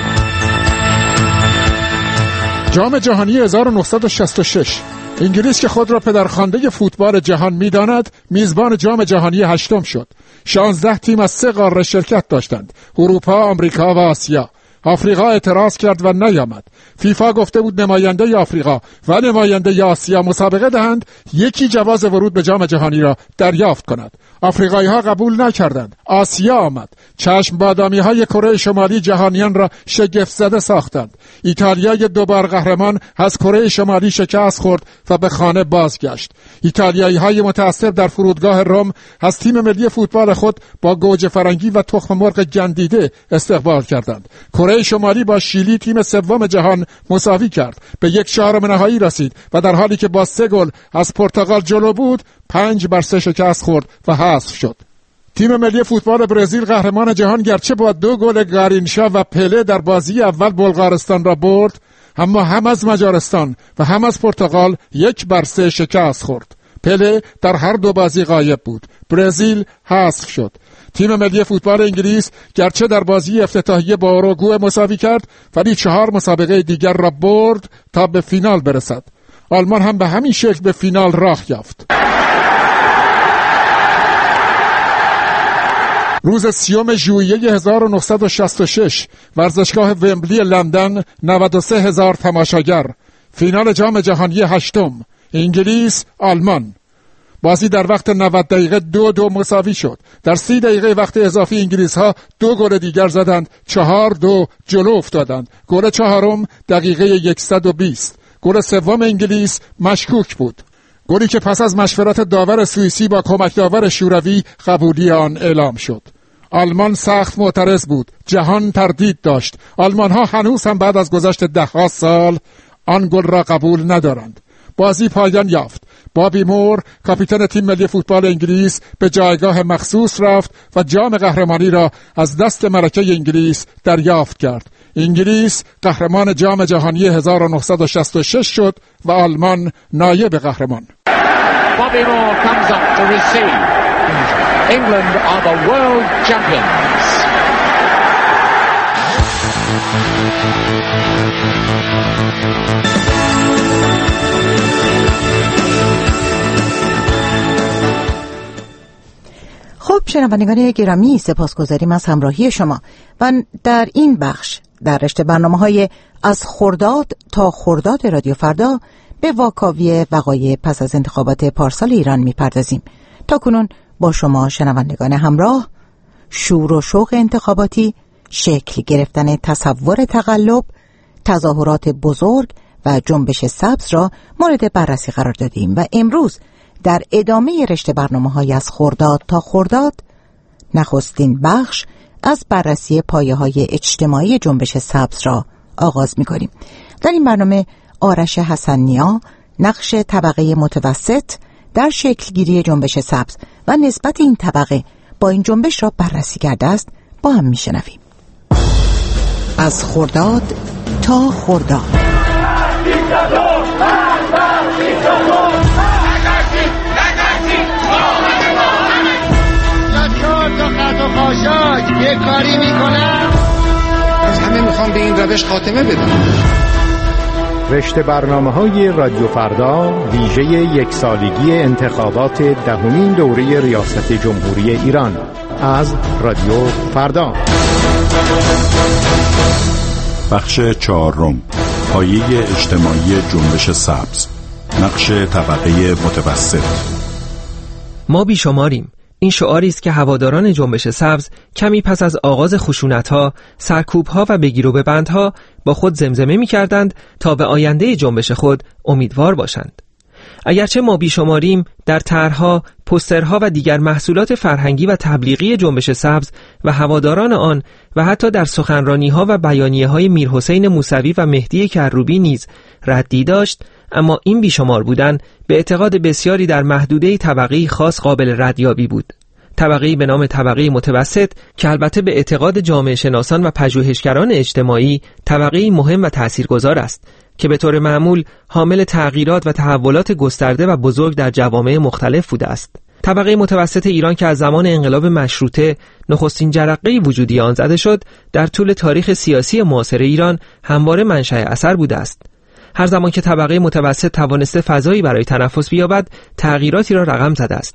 جام جهانی هزار و نهصد و شصت و شش، انگلیس که خود را پدرخوانده فوتبال جهان می‌داند، میزبان جام جهانی هشتم شد. شانزده تیم از سه قاره شرکت داشتند: اروپا، آمریکا و آسیا. آفریقا اعتراض کرد و نیامد. فیفا گفته بود نماینده آفریقا و نماینده آسیا مسابقه دهند یکی جواز ورود به جام جهانی را دریافت کند. آفریقایی ها قبول نکردند. آسیا آمد. چشم بادامی های کره شمالی جهانیان را شگفت زده ساختند. ایتالیای دوبار قهرمان از کره شمالی شکست خورد و به خانه بازگشت. ایتالیایی های متأثر در فرودگاه روم از تیم ملی فوتبال خود با گوجه فرنگی و تخم مرغ گندیده استقبال کردند. کره شمالی با شیلی تیم سوم جهان مساوی کرد، به یک چهارم نهایی رسید و در حالی که با سه گل از پرتغال جلو بود پنج بر سه شکست خورد و حذف شد. تیم ملی فوتبال برزیل قهرمان جهان گرچه با دو گل گارینشا و پله در بازی اول بلغارستان را برد، اما هم از مجارستان و هم از پرتغال یک بر سه شکست خورد. پله در هر دو بازی غایب بود. برزیل حذف شد. تیم ملی فوتبال انگلیس گرچه در بازی افتتاحیه با اوروگوئه مساوی کرد، ولی چهار مسابقه دیگر را برد تا به فینال برسد. آلمان هم به همین شکل به فینال راه یافت. روز سیوم ژوئیه هزار و نهصد و شصت و شش ورزشگاه ومبلی لندن، نود و سه هزار تماشاگر. فینال جام جهانی هشتم، انگلیس آلمان. بازی در وقت نود دقیقه دو دو مساوی شد. در سی دقیقه وقت اضافی انگلیس ها دو گل دیگر زدند، چهار دو جلو افتادند. گل چهارم دقیقه صد و بیست. گل سوم انگلیس مشکوک بود. گلی که پس از مشورت داور سوئیسی با کمک داور شوروی قبولی آن اعلام شد. آلمان سخت معترض بود. جهان تردید داشت. آلمان ها هنوز هم بعد از گذشت ده ها سال آن گل را قبول ندارند. بازی پایان یافت. بابی مور، کاپیتان تیم ملی فوتبال انگلیس، به جایگاه مخصوص رفت و جام قهرمانی را از دست ملکه انگلیس دریافت کرد. انگلیس قهرمان جام جهانی هزار و نهصد و شصت و شش شد و آلمان نایب قهرمان. Bobby Moore comes up to receive. England are the world champions. خب شنوندگان گرامی، سپاسگزاریم از همراهی شما و در این بخش در رشته برنامه‌های از خرداد تا خرداد رادیو فردا به واکاوی وقایع پس از انتخابات پارسال ایران می‌پردازیم. تا کنون با شما شنوندگان همراه، شور و شوق انتخاباتی، شکل گرفتن تصور تقلب، تظاهرات بزرگ و جنبش سبز را مورد بررسی قرار دادیم و امروز در ادامه رشته برنامه‌های از خرداد تا خرداد نخستین بخش از بررسی پایه‌های اجتماعی جنبش سبز را آغاز می‌کنیم. در این برنامه آرش حسن‌نیا نقش طبقه متوسط در شکلگیری جنبش سبز و نسبت این طبقه با این جنبش را بررسی کرده است. با هم می‌شنویم. از خرداد تا خرداد. خاشاک یه کاری میکنم همه میخوام به این روش خاتمه بدم. رشته برنامه‌های رادیو فردا ویژه یک سالگی انتخابات دهمین دوره ریاست جمهوری ایران از رادیو فردا. بخش چهارم، پایه اجتماعی جنبش سبز، نقش طبقه متوسط. ما بیشماریم. این شعاری است که هواداران جنبش سبز کمی پس از آغاز خشونت‌ها، سرکوب‌ها و بگیر و ببندها با خود زمزمه می‌کردند تا به آینده جنبش خود امیدوار باشند. اگرچه ما بیشماریم، در طرح‌ها، پوسترها و دیگر محصولات فرهنگی و تبلیغی جنبش سبز و هواداران آن و حتی در سخنرانی‌ها و بیانیه‌های میرحسین موسوی و مهدی کروبی نیز ردی داشت، اما این بیشمار بودن به اعتقاد بسیاری در محدوده طبقه‌ای خاص قابل ردیابی بود. طبقه‌ای به نام طبقه متوسط که البته به اعتقاد جامعه شناسان و پژوهشگران اجتماعی طبقه‌ای مهم و تاثیرگذار است که به طور معمول حامل تغییرات و تحولات گسترده و بزرگ در جوامع مختلف بوده است. طبقه متوسط ایران که از زمان انقلاب مشروطه نخستین جرقه وجودی آن زده شد، در طول تاریخ سیاسی معاصر ایران همواره منشأ اثر بوده است. هر زمان که طبقه متوسط توانسته فضایی برای تنفس بیابد، تغییراتی را رقم زده است.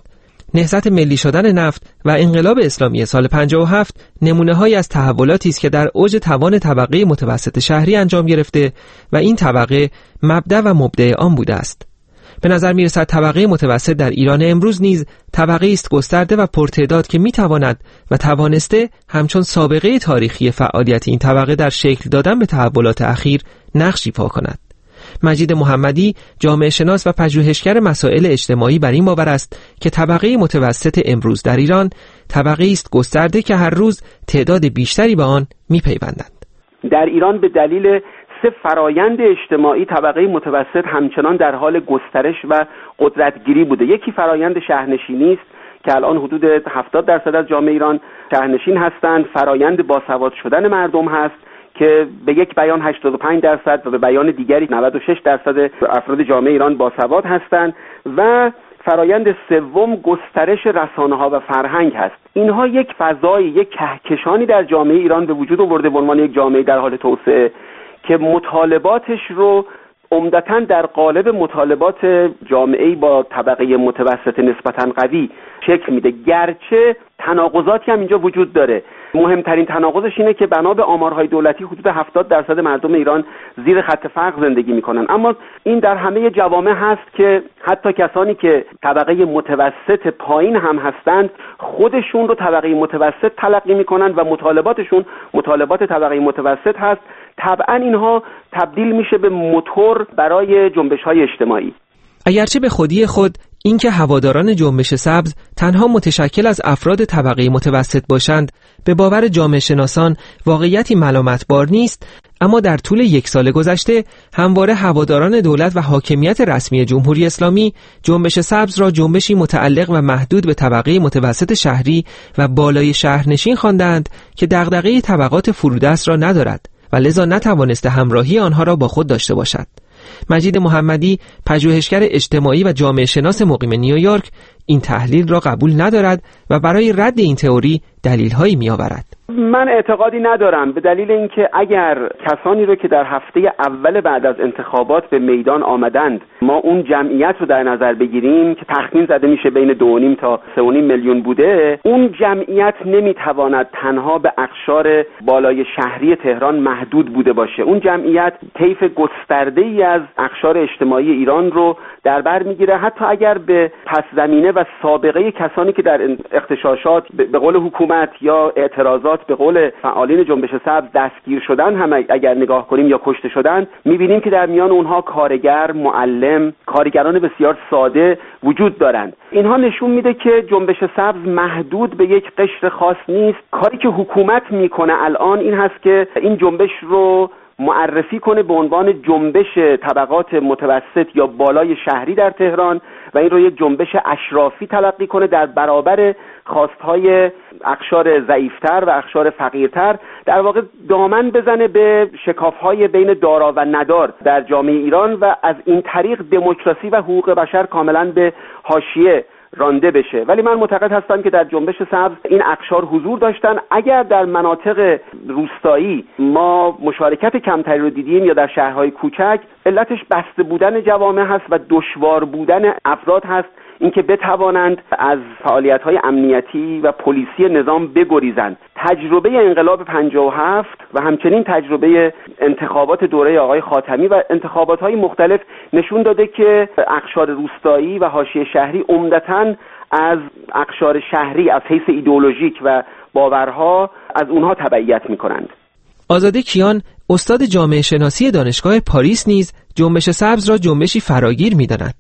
نهضت ملی شدن نفت و انقلاب اسلامی سال پنجاه و هفت نمونه‌هایی از تحولاتی است که در اوج توان طبقه متوسط شهری انجام گرفته و این طبقه مبدأ و مبدأ آن بوده است. به نظر می‌رسد طبقه متوسط در ایران امروز نیز طبقه است گسترده و پرتعداد که می‌تواند و توانسته همچون سابقه تاریخی فعالیت این طبقه در شکل دادن به تحولات اخیر نقش ایفا کند. مجید محمدی، جامعه شناس و پژوهشگر مسائل اجتماعی، بر این باور است که طبقه متوسط امروز در ایران طبقه است گسترده که هر روز تعداد بیشتری به آن می‌پیوندند. در ایران به دلیل سه فرایند اجتماعی طبقه متوسط همچنان در حال گسترش و قدرتگیری بوده. یکی فرایند شهرنشینی است که الان حدود هفتاد درصد از جامعه ایران شهرنشین هستند. فرایند باسواد شدن مردم هست که به یک بیان هشتاد و پنج درصد و به بیان دیگری نود و شش درصد افراد جامعه ایران باسواد هستند. و فرایند سوم گسترش رسانه‌ها و فرهنگ هست. اینها یک فضای، یک کهکشانی در جامعه ایران به وجود آورده به عنوان یک جامعه در حال توسعه که مطالباتش رو عمدتاً در قالب مطالبات جامعه‌ای با طبقه متوسط نسبتاً قوی شکل میده، گرچه تناقضاتی هم اینجا وجود داره. مهمترین تناقضش اینه که بنا به آمارهای دولتی حدود هفتاد درصد مردم ایران زیر خط فقر زندگی میکنن، اما این در همه جوامع هست که حتی کسانی که طبقه متوسط پایین هم هستند خودشون رو طبقه متوسط تلقی میکنن و مطالباتشون مطالبات طبقه متوسط هست. طبعا اینها تبدیل میشه به موتور برای جنبش‌های اجتماعی. اگرچه به خودی خود اینکه هواداران جنبش سبز تنها متشکل از افراد طبقه متوسط باشند به باور جامعه شناسان واقعیتی ملامتبار نیست، اما در طول یک سال گذشته همواره هواداران دولت و حاکمیت رسمی جمهوری اسلامی جنبش سبز را جنبشی متعلق و محدود به طبقه متوسط شهری و بالای شهرنشین خواندند که دغدغه طبقات فرودست را ندارد و لذا نتوانسته همراهی آنها را با خود داشته باشد. مجید محمدی، پژوهشگر اجتماعی و جامعه شناس مقیم نیویورک، این تحلیل را قبول ندارد و برای رد این تئوری دلیل‌هایی می‌آورد. من اعتقادی ندارم، به دلیل اینکه اگر کسانی رو که در هفته اول بعد از انتخابات به میدان آمدند ما اون جمعیت رو در نظر بگیریم که تخمین زده میشه بین دو و نیم تا سه و نیم میلیون بوده، اون جمعیت نمیتواند تنها به اقشار بالای شهری تهران محدود بوده باشه. اون جمعیت طیف گسترده‌ای از اقشار اجتماعی ایران رو در بر میگیره. حتی اگر به پس زمینه و سابقه کسانی که در اغتشاشات به قول حکومت یا اعتراضات به قول فعالین جنبش سبز دستگیر شدن هم اگر نگاه کنیم یا کشته شدن، میبینیم که در میان اونها کارگر، معلم، کارگران بسیار ساده وجود دارند. اینها نشون میده که جنبش سبز محدود به یک قشر خاص نیست. کاری که حکومت میکنه الان این هست که این جنبش رو معرفی کنه به عنوان جنبش طبقات متوسط یا بالای شهری در تهران و این رو یک جنبش اشرافی تلقی کنه در برابر خواستهای اقشار ضعیفتر و اقشار فقیرتر، در واقع دامن بزنه به شکافهای بین دارا و ندار در جامعه ایران و از این طریق دموکراسی و حقوق بشر کاملا به حاشیه رانده بشه. ولی من معتقد هستم که در جنبش سبز این اقشار حضور داشتن. اگر در مناطق روستایی ما مشارکت کمتری رو دیدیم یا در شهرهای کوچک، علتش بسته بودن جوامع هست و دشوار بودن افراد هست اینکه بتوانند از فعالیت‌های امنیتی و پلیسی نظام بگریزند. تجربه انقلاب پنجاه و هفت و همچنین تجربه انتخابات دوره آقای خاتمی و انتخابات‌های مختلف نشون داده که اقشار روستایی و حاشیه شهری عمدتاً از اقشار شهری از حیث ایدئولوژیک و باورها از اونها تبعیت می‌کنند. آزاده کیان، استاد جامعه شناسی دانشگاه پاریس، نیز جنبش سبز را جنبشی فراگیر می‌داند.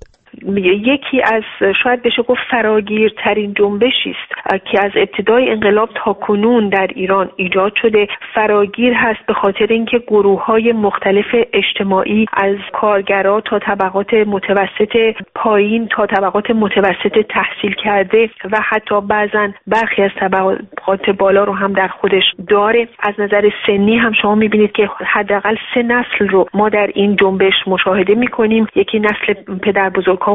یکی از شاید بشه گفت فراگیرترین جنبشی است که از ابتدای انقلاب تا کنون در ایران ایجاد شده. فراگیر هست به خاطر اینکه گروه‌های مختلف اجتماعی از کارگرا تا طبقات متوسط پایین تا طبقات متوسط تحصیل کرده و حتی بعضا برخی از طبقات بالا رو هم در خودش داره. از نظر سنی هم شما می‌بینید که حداقل سه نسل رو ما در این جنبش مشاهده می‌کنیم. یکی نسل پدر بزرگ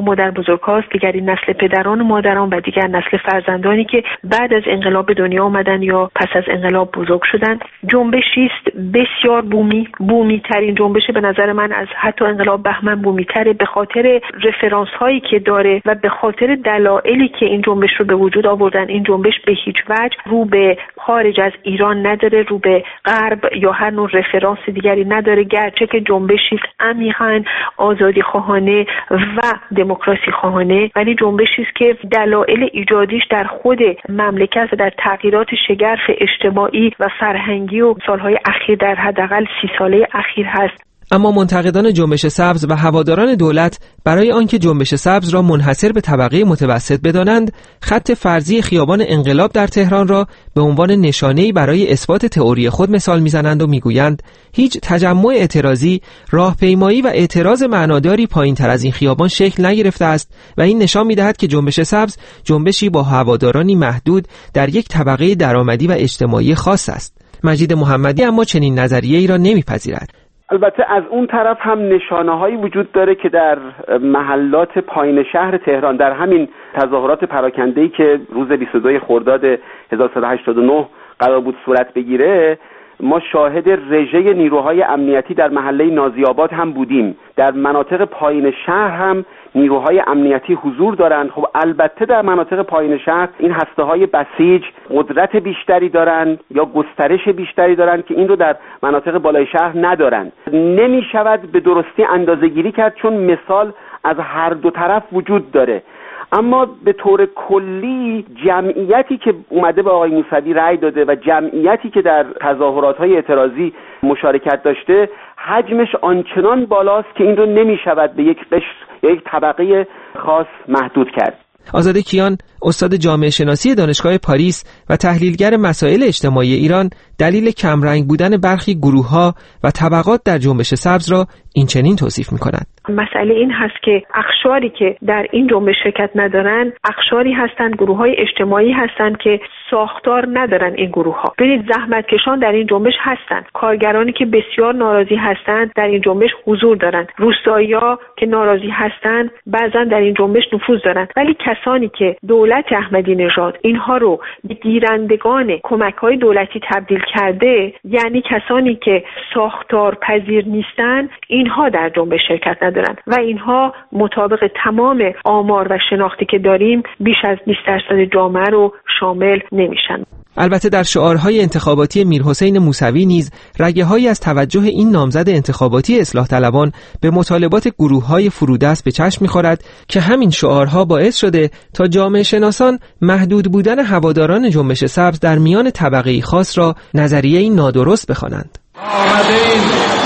مادر بزرگ‌هاست، دیگری نسل پدران و مادران و دیگر نسل فرزندانی که بعد از انقلاب به دنیا آمدن یا پس از انقلاب بزرگ شدن. جنبشی است بسیار بومی، بومی ترین جنبش به نظر من از حتی انقلاب بهمن بومی تره، به خاطر رفرانس هایی که داره و به خاطر دلایلی که این جنبش رو به وجود آوردن. این جنبش به هیچ وجه رو به خارج از ایران نداره، رو به غرب یا هر نوع رفرانس دیگری نداره، گرچه که جنبشی است عمیقاً آزادی خواهانه و دموکراسی خواهانه، ولی جنبشی است که دلایل ایجادیش در خود مملکت و در تغییرات شگرف اجتماعی و فرهنگی و سالهای اخیر در حداقل سی ساله اخیر هست. اما منتقدان جنبش سبز و هواداران دولت برای آنکه جنبش سبز را منحصر به طبقه متوسط بدانند، خط فرضی خیابان انقلاب در تهران را به عنوان نشانه‌ای برای اثبات تئوری خود مثال می‌زنند و می‌گویند هیچ تجمع اعتراضی، راهپیمایی و اعتراض معناداری پایین‌تر از این خیابان شکل نگرفته است و این نشان می‌دهد که جنبش سبز جنبشی با هوادارانی محدود در یک طبقه درآمدی و اجتماعی خاص است. مجید محمدی اما چنین نظریه‌ای را نمی‌پذیرد. البته از اون طرف هم نشانه‌هایی وجود داره که در محلات پایین شهر تهران، در همین تظاهرات پراکنده‌ای که روز بیست و دو خرداد هزار و سیصد و هشتاد و نه قرار بود صورت بگیره، ما شاهد رژه نیروهای امنیتی در محله نازی‌آباد هم بودیم. در مناطق پایین شهر هم نیروهای امنیتی حضور دارند. خب البته در مناطق پایین شهر این هسته‌های بسیج قدرت بیشتری دارند یا گسترش بیشتری دارند که این رو در مناطق بالای شهر ندارند. نمی شود به درستی اندازه‌گیری کرد چون مثال از هر دو طرف وجود داره. اما به طور کلی جمعیتی که اومده به آقای موسوی رأی داده و جمعیتی که در تظاهرات‌های اعتراضی مشارکت داشته حجمش آنچنان بالاست که این رو نمی شود به یک قشر یا یک طبقه خاص محدود کرد. آزاده کیان، استاد جامعه شناسی دانشگاه پاریس و تحلیلگر مسائل اجتماعی ایران، دلیل کمرنگ بودن برخی گروه‌ها و طبقات در جنبش سبز را این چنین توصیف می‌کند. مسئله این هست که اقشاری که در این جنبش شرکت ندارن، اقشاری هستند، گروه‌های اجتماعی هستند که ساختار ندارن. این گروه‌ها ببینید زحمتکشان در این جنبش هستند، کارگرانی که بسیار ناراضی هستند در این جنبش حضور دارند، روستایی‌ها که ناراضی هستند بعضا در این جنبش نفوذ دارند، ولی کسانی که دولت احمدی نژاد اینها رو به گیرندگان کمک‌های دولتی تبدیل کرده، یعنی کسانی که ساختار پذیر نیستند، اینها در جنبش شرکت ندارند و اینها مطابق تمام آمار و شناختی که داریم بیش از بیست درصد جامعه رو شامل نمیشن. البته در شعارهای انتخاباتی میرحسین موسوی نیز رگه‌هایی از توجه این نامزد انتخاباتی اصلاح طلبان به مطالبات گروه‌های فرودست به چشم می‌خورد که همین شعارها باعث شده تا جامعه شناسان محدود بودن هواداران جنبش سبز در میان طبقه‌ای خاص را نظریه‌ای نادرست بخوانند. آمدیم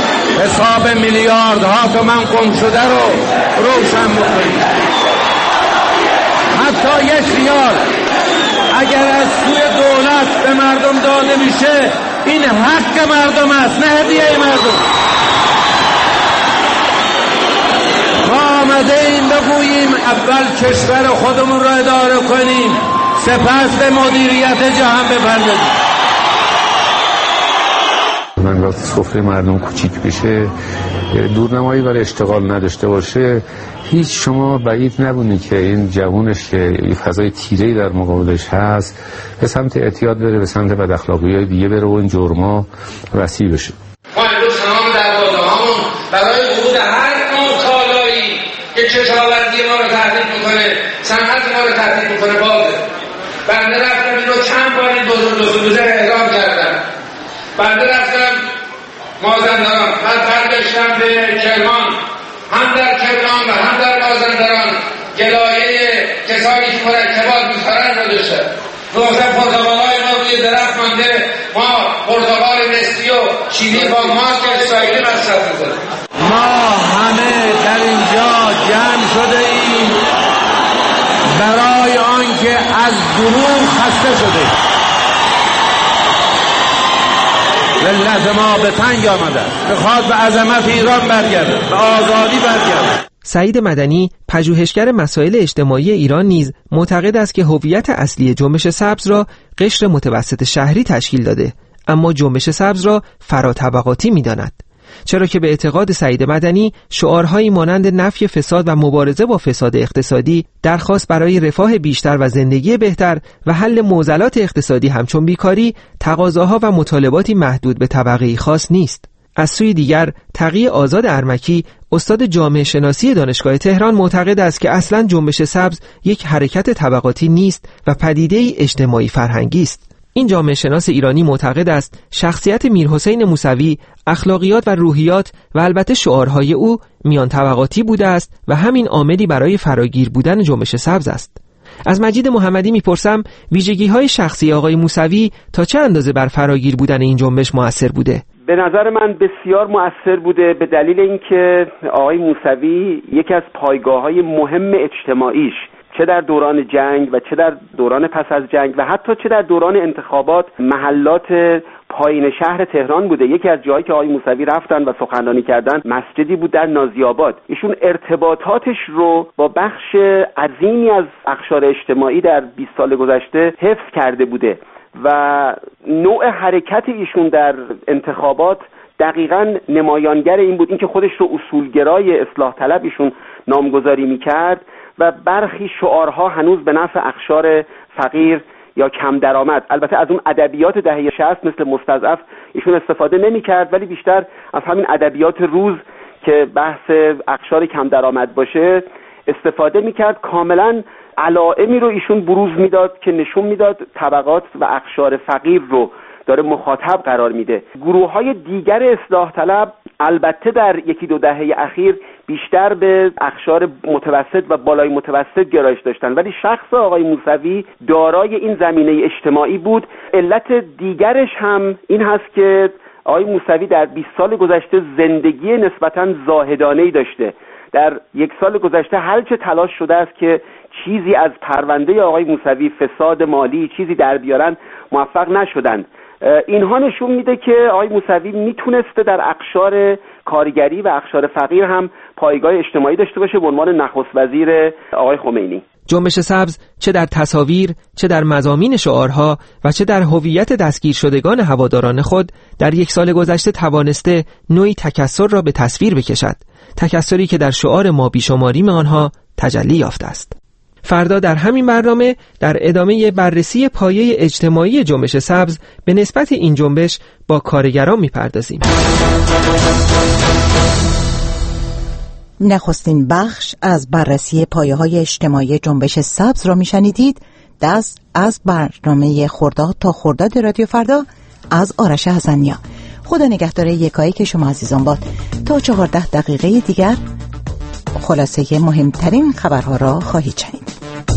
حساب میلیاردها تومان گم شده رو روشن بکنیم. حتی یک ریال اگر از سوی دولت به مردم داده میشه، این حق مردم است، نه هدیه مردم. ما آمده این بگوییم اول کشور خودمون را اداره کنیم، سپس به مدیریت جهان بپردازیم. من وقتی سفره مردم کوچیک بشه، دورنمایی برای اشتغال نداشته باشه، هیچ شما بعید نبونی که این جوونش که یه فضای تیره‌ای در مقابلش هست به سمت اعتیاد بره، به سمت بد اخلاقی‌های دیگه بره و این جرما وسیع بشه. ما امروز تمام دروازه‌هامون برای ورود هر نوع کالایی که کشاورزی ما رو تهدید میکنه، صنعت ما رو تهدید میکنه بازه. بنده رفتم این رو چند بار این دو روزه اعلام کردم. بنده رفتم مازندران، بعد برگشتم به کرمان، هم در کرمان و هم در مازندران گلایه کسانی که مرکبات می‌خورن رو داشتم. گفتم پرتقال‌های ما روی درخت مانده، ما پرتقال مصری و چینی با ماسک اسرائیلی مصرف می‌کنیم. ما همه در اینجا جمع شده ایم برای آنکه از دروغ خسته شده ملت ما به تنگ آمده، بخواد به عظمت ایران برگرده، به آزادی برگرده. سعید مدنی، پژوهشگر مسائل اجتماعی ایران نیز معتقد است که هویت اصلی جنبش سبز را قشر متوسط شهری تشکیل داده، اما جنبش سبز را فراطبقاتی می‌داند. چرا که به اعتقاد سعید مدنی شعارهایی مانند نفی فساد و مبارزه با فساد اقتصادی، درخواست برای رفاه بیشتر و زندگی بهتر و حل معضلات اقتصادی همچون بیکاری، تقاضاها و مطالباتی محدود به طبقه‌ای خاص نیست. از سوی دیگر تقی آزاد ارمکی، استاد جامعه شناسی دانشگاه تهران، معتقد است که اصلاً جنبش سبز یک حرکت طبقاتی نیست و پدیده‌ای اجتماعی فرهنگی است. این جامعه شناس ایرانی معتقد است شخصیت میرحسین موسوی، اخلاقیات و روحیات و البته شعارهای او میان طبقاتی بوده است و همین عاملی برای فراگیر بودن جنبش سبز است. از مجید محمدی میپرسم ویژگی‌های شخصی آقای موسوی تا چه اندازه بر فراگیر بودن این جنبش مؤثر بوده؟ به نظر من بسیار مؤثر بوده، به دلیل اینکه آقای موسوی یکی از پایگاه‌های مهم اجتماعیش چه در دوران جنگ و چه در دوران پس از جنگ و حتی چه در دوران انتخابات محلات پایین شهر تهران بوده. یکی از جایی که آقای موسوی رفتن و سخنرانی کردن مسجدی بود در نازی‌آباد. ایشون ارتباطاتش رو با بخش عظیمی از اقشار اجتماعی در بیست سال گذشته حفظ کرده بوده و نوع حرکت ایشون در انتخابات دقیقاً نمایانگر این بود، اینکه خودش رو اصولگرای اصلاح طلب ایشون نامگذاری می‌کرد و برخی شعارها هنوز به نفع اقشار فقیر یا کم درآمد، البته از اون ادبیات دهه شصت مثل مستضعف ایشون استفاده نمی‌کرد، ولی بیشتر از همین ادبیات روز که بحث اقشار کم درآمد باشه استفاده می‌کرد. کاملاً علائمی رو ایشون بروز میداد که نشون میداد طبقات و اقشار فقیر رو داره مخاطب قرار میده. گروه‌های دیگر اصلاح طلب البته در یکی دو دهه اخیر بیشتر به اقشار متوسط و بالای متوسط گرایش داشتن، ولی شخص آقای موسوی دارای این زمینه اجتماعی بود. علت دیگرش هم این هست که آقای موسوی در بیست سال گذشته زندگی نسبتاً زاهدانه‌ای داشته. در یک سال گذشته هرچه تلاش شده است که چیزی از پرونده آقای موسوی، فساد مالی، چیزی در بیارن، موفق نشدند. اینها نشون میده که آقای موسوی میتونسته در اقشار کارگری و اقشار فقیر هم پایگاه اجتماعی داشته باشه به عنوان نخست وزیر آقای خمینی. جنبش سبز چه در تصاویر، چه در مضامین شعارها و چه در هویت دستگیر شدگان هواداران خود در یک سال گذشته توانسته نوعی تکثر را به تصویر بکشد، تکثری که در شعار ما بیشماریم آنها تجلی یافته است. فردا در همین برنامه در ادامه بررسی پایه اجتماعی جنبش سبز به نسبت این جنبش با کارگران میپردازیم. نخستین بخش از بررسی پایه‌های اجتماعی جنبش سبز را میشنیدید. دست از برنامه خرداد تا خرداد رادیو فردا از آرش حسنیا. خدا نگهدار یکایی که شما عزیزان باد. تا چهارده دقیقه دیگر خلاصه مهمترین خبرها را خواهید شنید.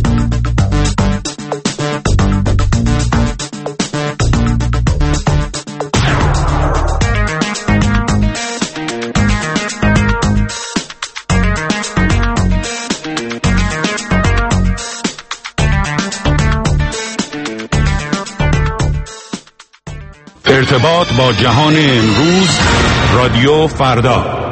ارتباط با جهان امروز، رادیو فردا.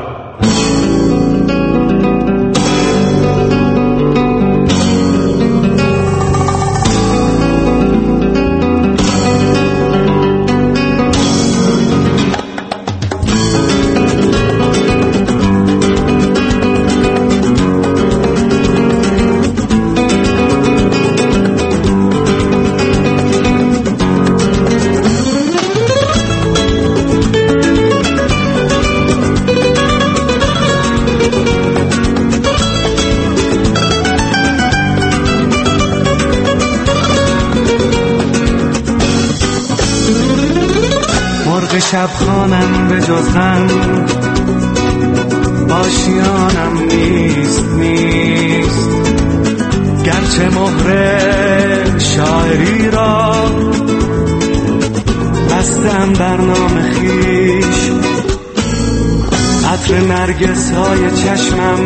شب خانم به جز غم آشیانم نیست نیست، گرچه مهر شاعری را بستم بر نام خویش، عطر نرگس های چشمم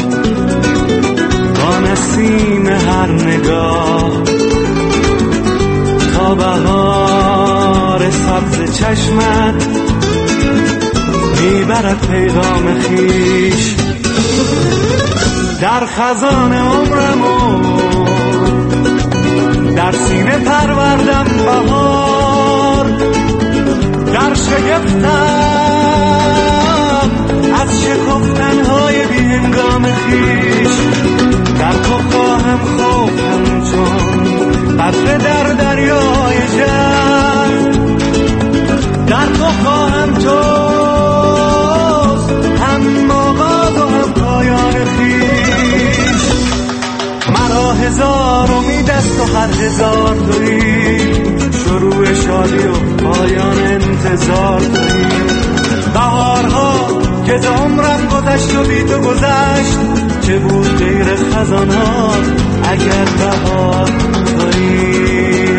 با نسیم هر نگاه، تا بهار سبز چشمت میبرد پیغام خیش. در خزان عمرمو در سینه پروردم بهار، در شگفتم خواهم خوف همچون قطره در دریای جنگ، در تو خواهم توست هم آغاز و هم پایان خویش. مرا هزار امید است و هر هزار تویی، شروع شادی و پایان انتظار تویی. بهارها که ز عمرم گذشت و بی تو گذشت، چه بود غیر خزانها اگر بهار تویی.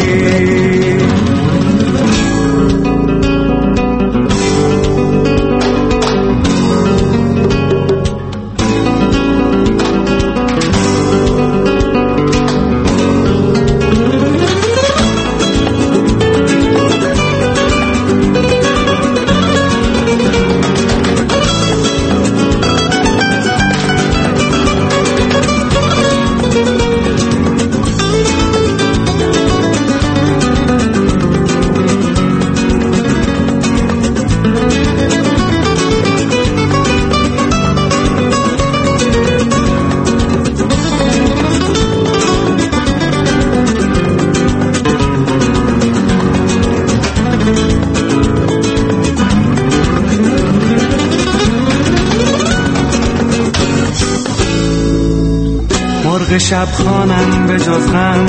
شب خانم به جز غم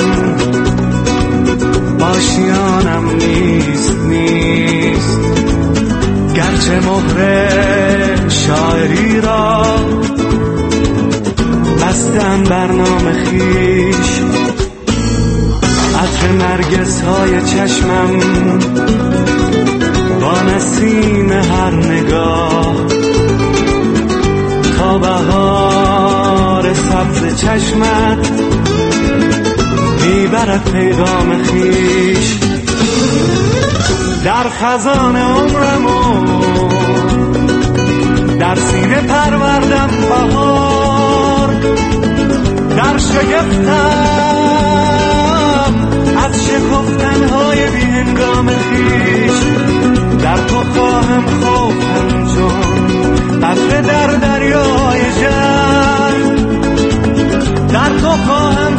آشیانم نیست نیست، گرچه مهر شاعری را بستم برنامه خیش. عطر نرگس های چشمم با نسیم هر نگاه، تا بهار سبز چشمت میبرد پیغام خیش. در خزان عمرمو در سینه پروردم بهار، در شگفتم از شکفتنهای بی هنگام خیش. در تو خواهم خوف همچون قطره در دریای جنگ، در تو خواهم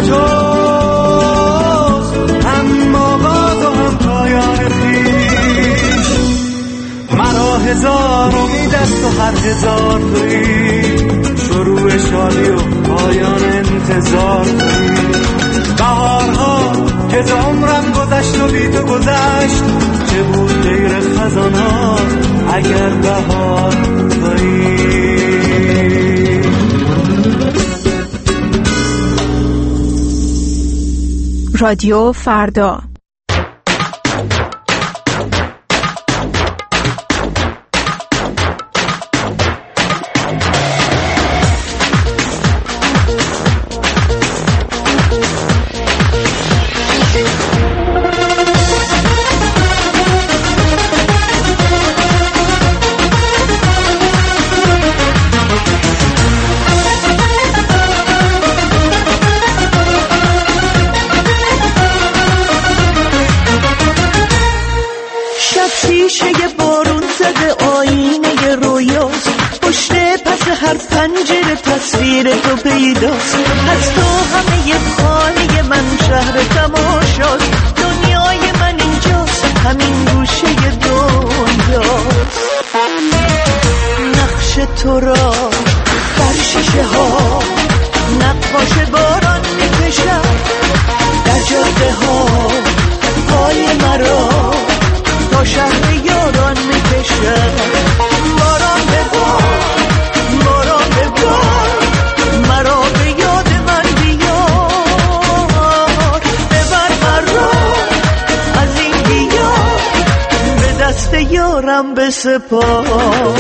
توست هم آغاز و هم پایان خویش. مرا هزار امید است و هر هزار تویی، شروع شادی و پایان انتظار تویی. بهارها که ز عمرم گذشت و بی تو گذشت، چه بود غیر خزانها اگر بهار تویی. رادیو فردا. پنجره تصویر تو پیداست، از تو همه یه خانه من شهر تماشاست. دنیای من اینجاست، همین گوشه دنیاست. نقش تو را بر شیشه ها نقاش باران میکشد، در جاده ها پای مرا تا شهر یاران میکشد. باران به بار باران به بار مرا به یاد من بیار، ببر مرا از این دیار به دست یارم بسپار.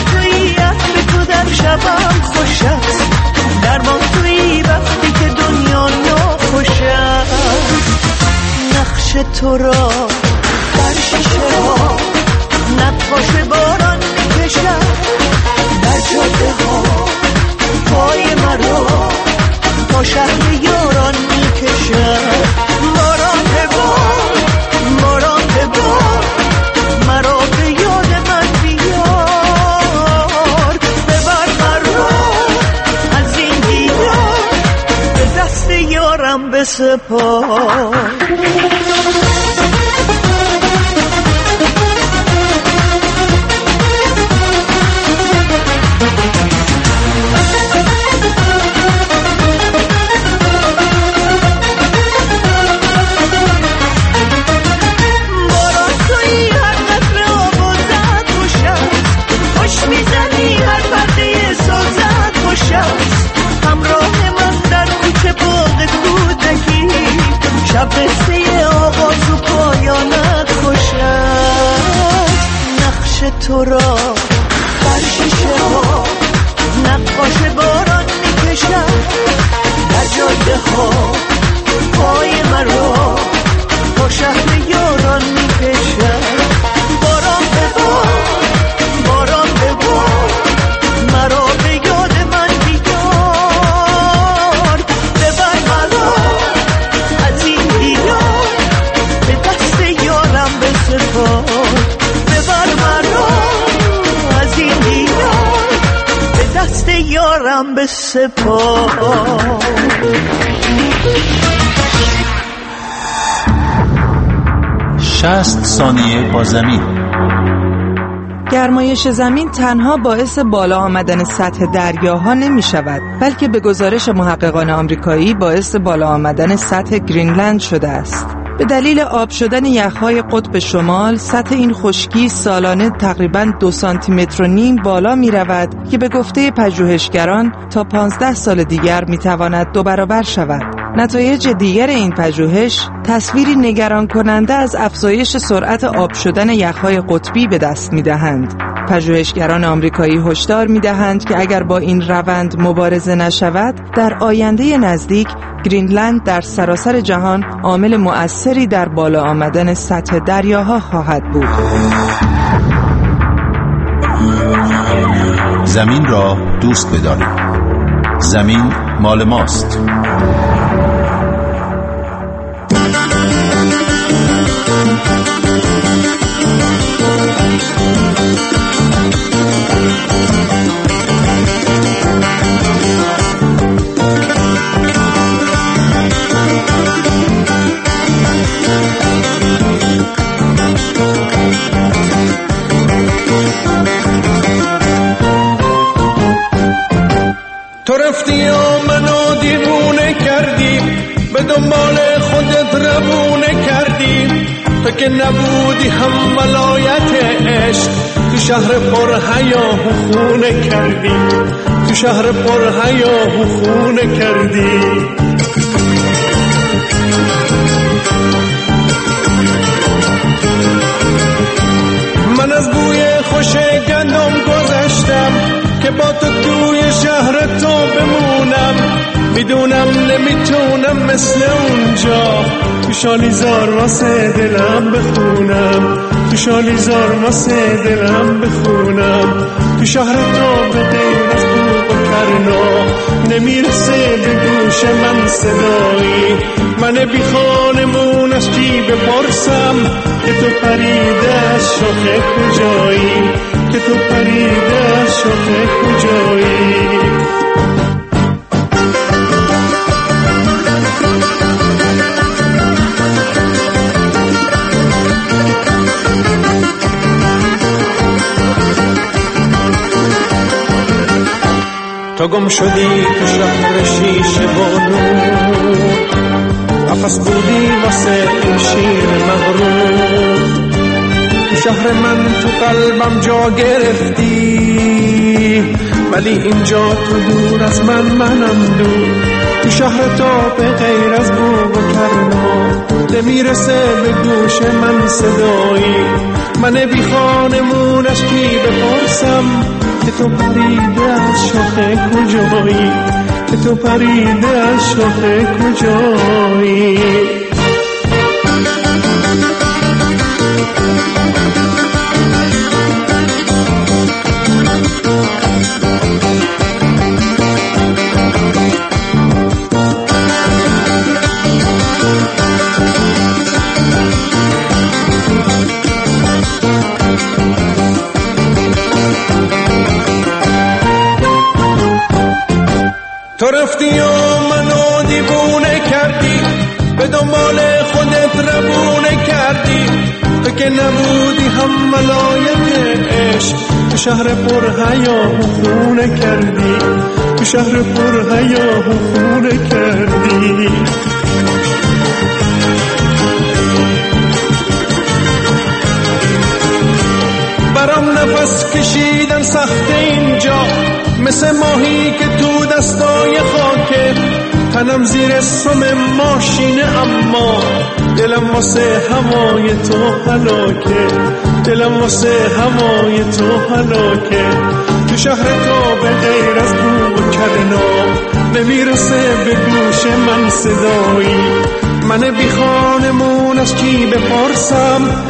شبم خوش است، درمان تویی وقتی که دنیا تو را در شیشه ها نقاش باران میکشد، در جاده ها پای مرا تا شهر یاران میکشد. باران ببار باران ببار مرا به یاد من بیار، ببر مرا از این دیار به دست یارم بسپار. همراه من در کوچه باغ کودکی، شب قصه آغاز و پایانت خوش است. نقش تو را بر شیشه ها نقاش باران میکشد، در جاده ها پای مرا تا شهر یاران میکشد. باران ببار باران ببار مرا به یاد من بیار، ببر مرا از این دیار به دست یارم بسپار. ببر مرا از این دیار به دست یارم بسپار. شصت ثانیه با زمین. گرمایش زمین تنها باعث بالا آمدن سطح دریاها نمی شود، بلکه به گزارش محققان آمریکایی باعث بالا آمدن سطح گرینلند شده است. به دلیل آب شدن یخهای قطب شمال، سطح این خشکی سالانه تقریباً دو سانتی متر و نیم بالا می رود که به گفته پژوهشگران تا پانزده سال دیگر می تواند دو برابر شود. نتایج دیگر این پژوهش تصویری نگران کننده از افزایش سرعت آب شدن یخهای قطبی به دست می دهند. پژوهشگران آمریکایی هشدار می دهند که اگر با این روند مبارزه نشود، در آینده نزدیک گرینلند در سراسر جهان عامل مؤثری در بالا آمدن سطح دریاها خواهد بود. زمین را دوست بدارید. زمین مال ماست. تو رفتی و منو دیوونه کردی، به دنبال خودت روونه کردی. تو که نبودی هم ولایت عشق، تو شهر پر حیاه و خونه کردی. تو شهر پر حیاه و خونه کردی. من از بوی خوش گندم گذشتم که با تو توی شهر تو بمونم. میدونم نمیتونم مثل اونجا تو شالیزار واسه دلم بخونم. تو شالیزار واسه دلم بخونم. تو شهر تو به غیر از بوق و کرنا نمیرسه به گوش من صدایی. من بی خانمونش کی بپرسم که تو پریده از شوخه کجایی. که تو پریده از شوخه کجایی. تو گم شدی تو شهر شیشه و نور، قفس بودی واسه این شیر مغرور. تو شهر من تو قلبم جا گرفتی، ولی اینجا تو دور از من منم دور. تو شهر تو به غیر از بوق و کرنا نمیرسه به گوش من صدایی. من بی خانمونش کی بپرسم که تو پریده از شوخه کجایی. که تو پریده از شوخه کجایی. تو رفتی و منو دیوونه کردی، به دنبال خودت روونه کردی. تو که نبودی هم ملایم عشق، تو شهر پر حیا و خونه کردی، تو شهر پر حیا و خونه کردی. برام نفس کشیدن سخت اینجا، مثل ماهی که تو دستای خاکه. تنم زیر سم ماشینه اما دلم واسه هوای تو هلاکه، دلم واسه هوای تو هلاکه. تو شهر تو به غیر از بو و کدنا نمیرسه به گوش من صدایی. من بی خانمون از کی بپرسم؟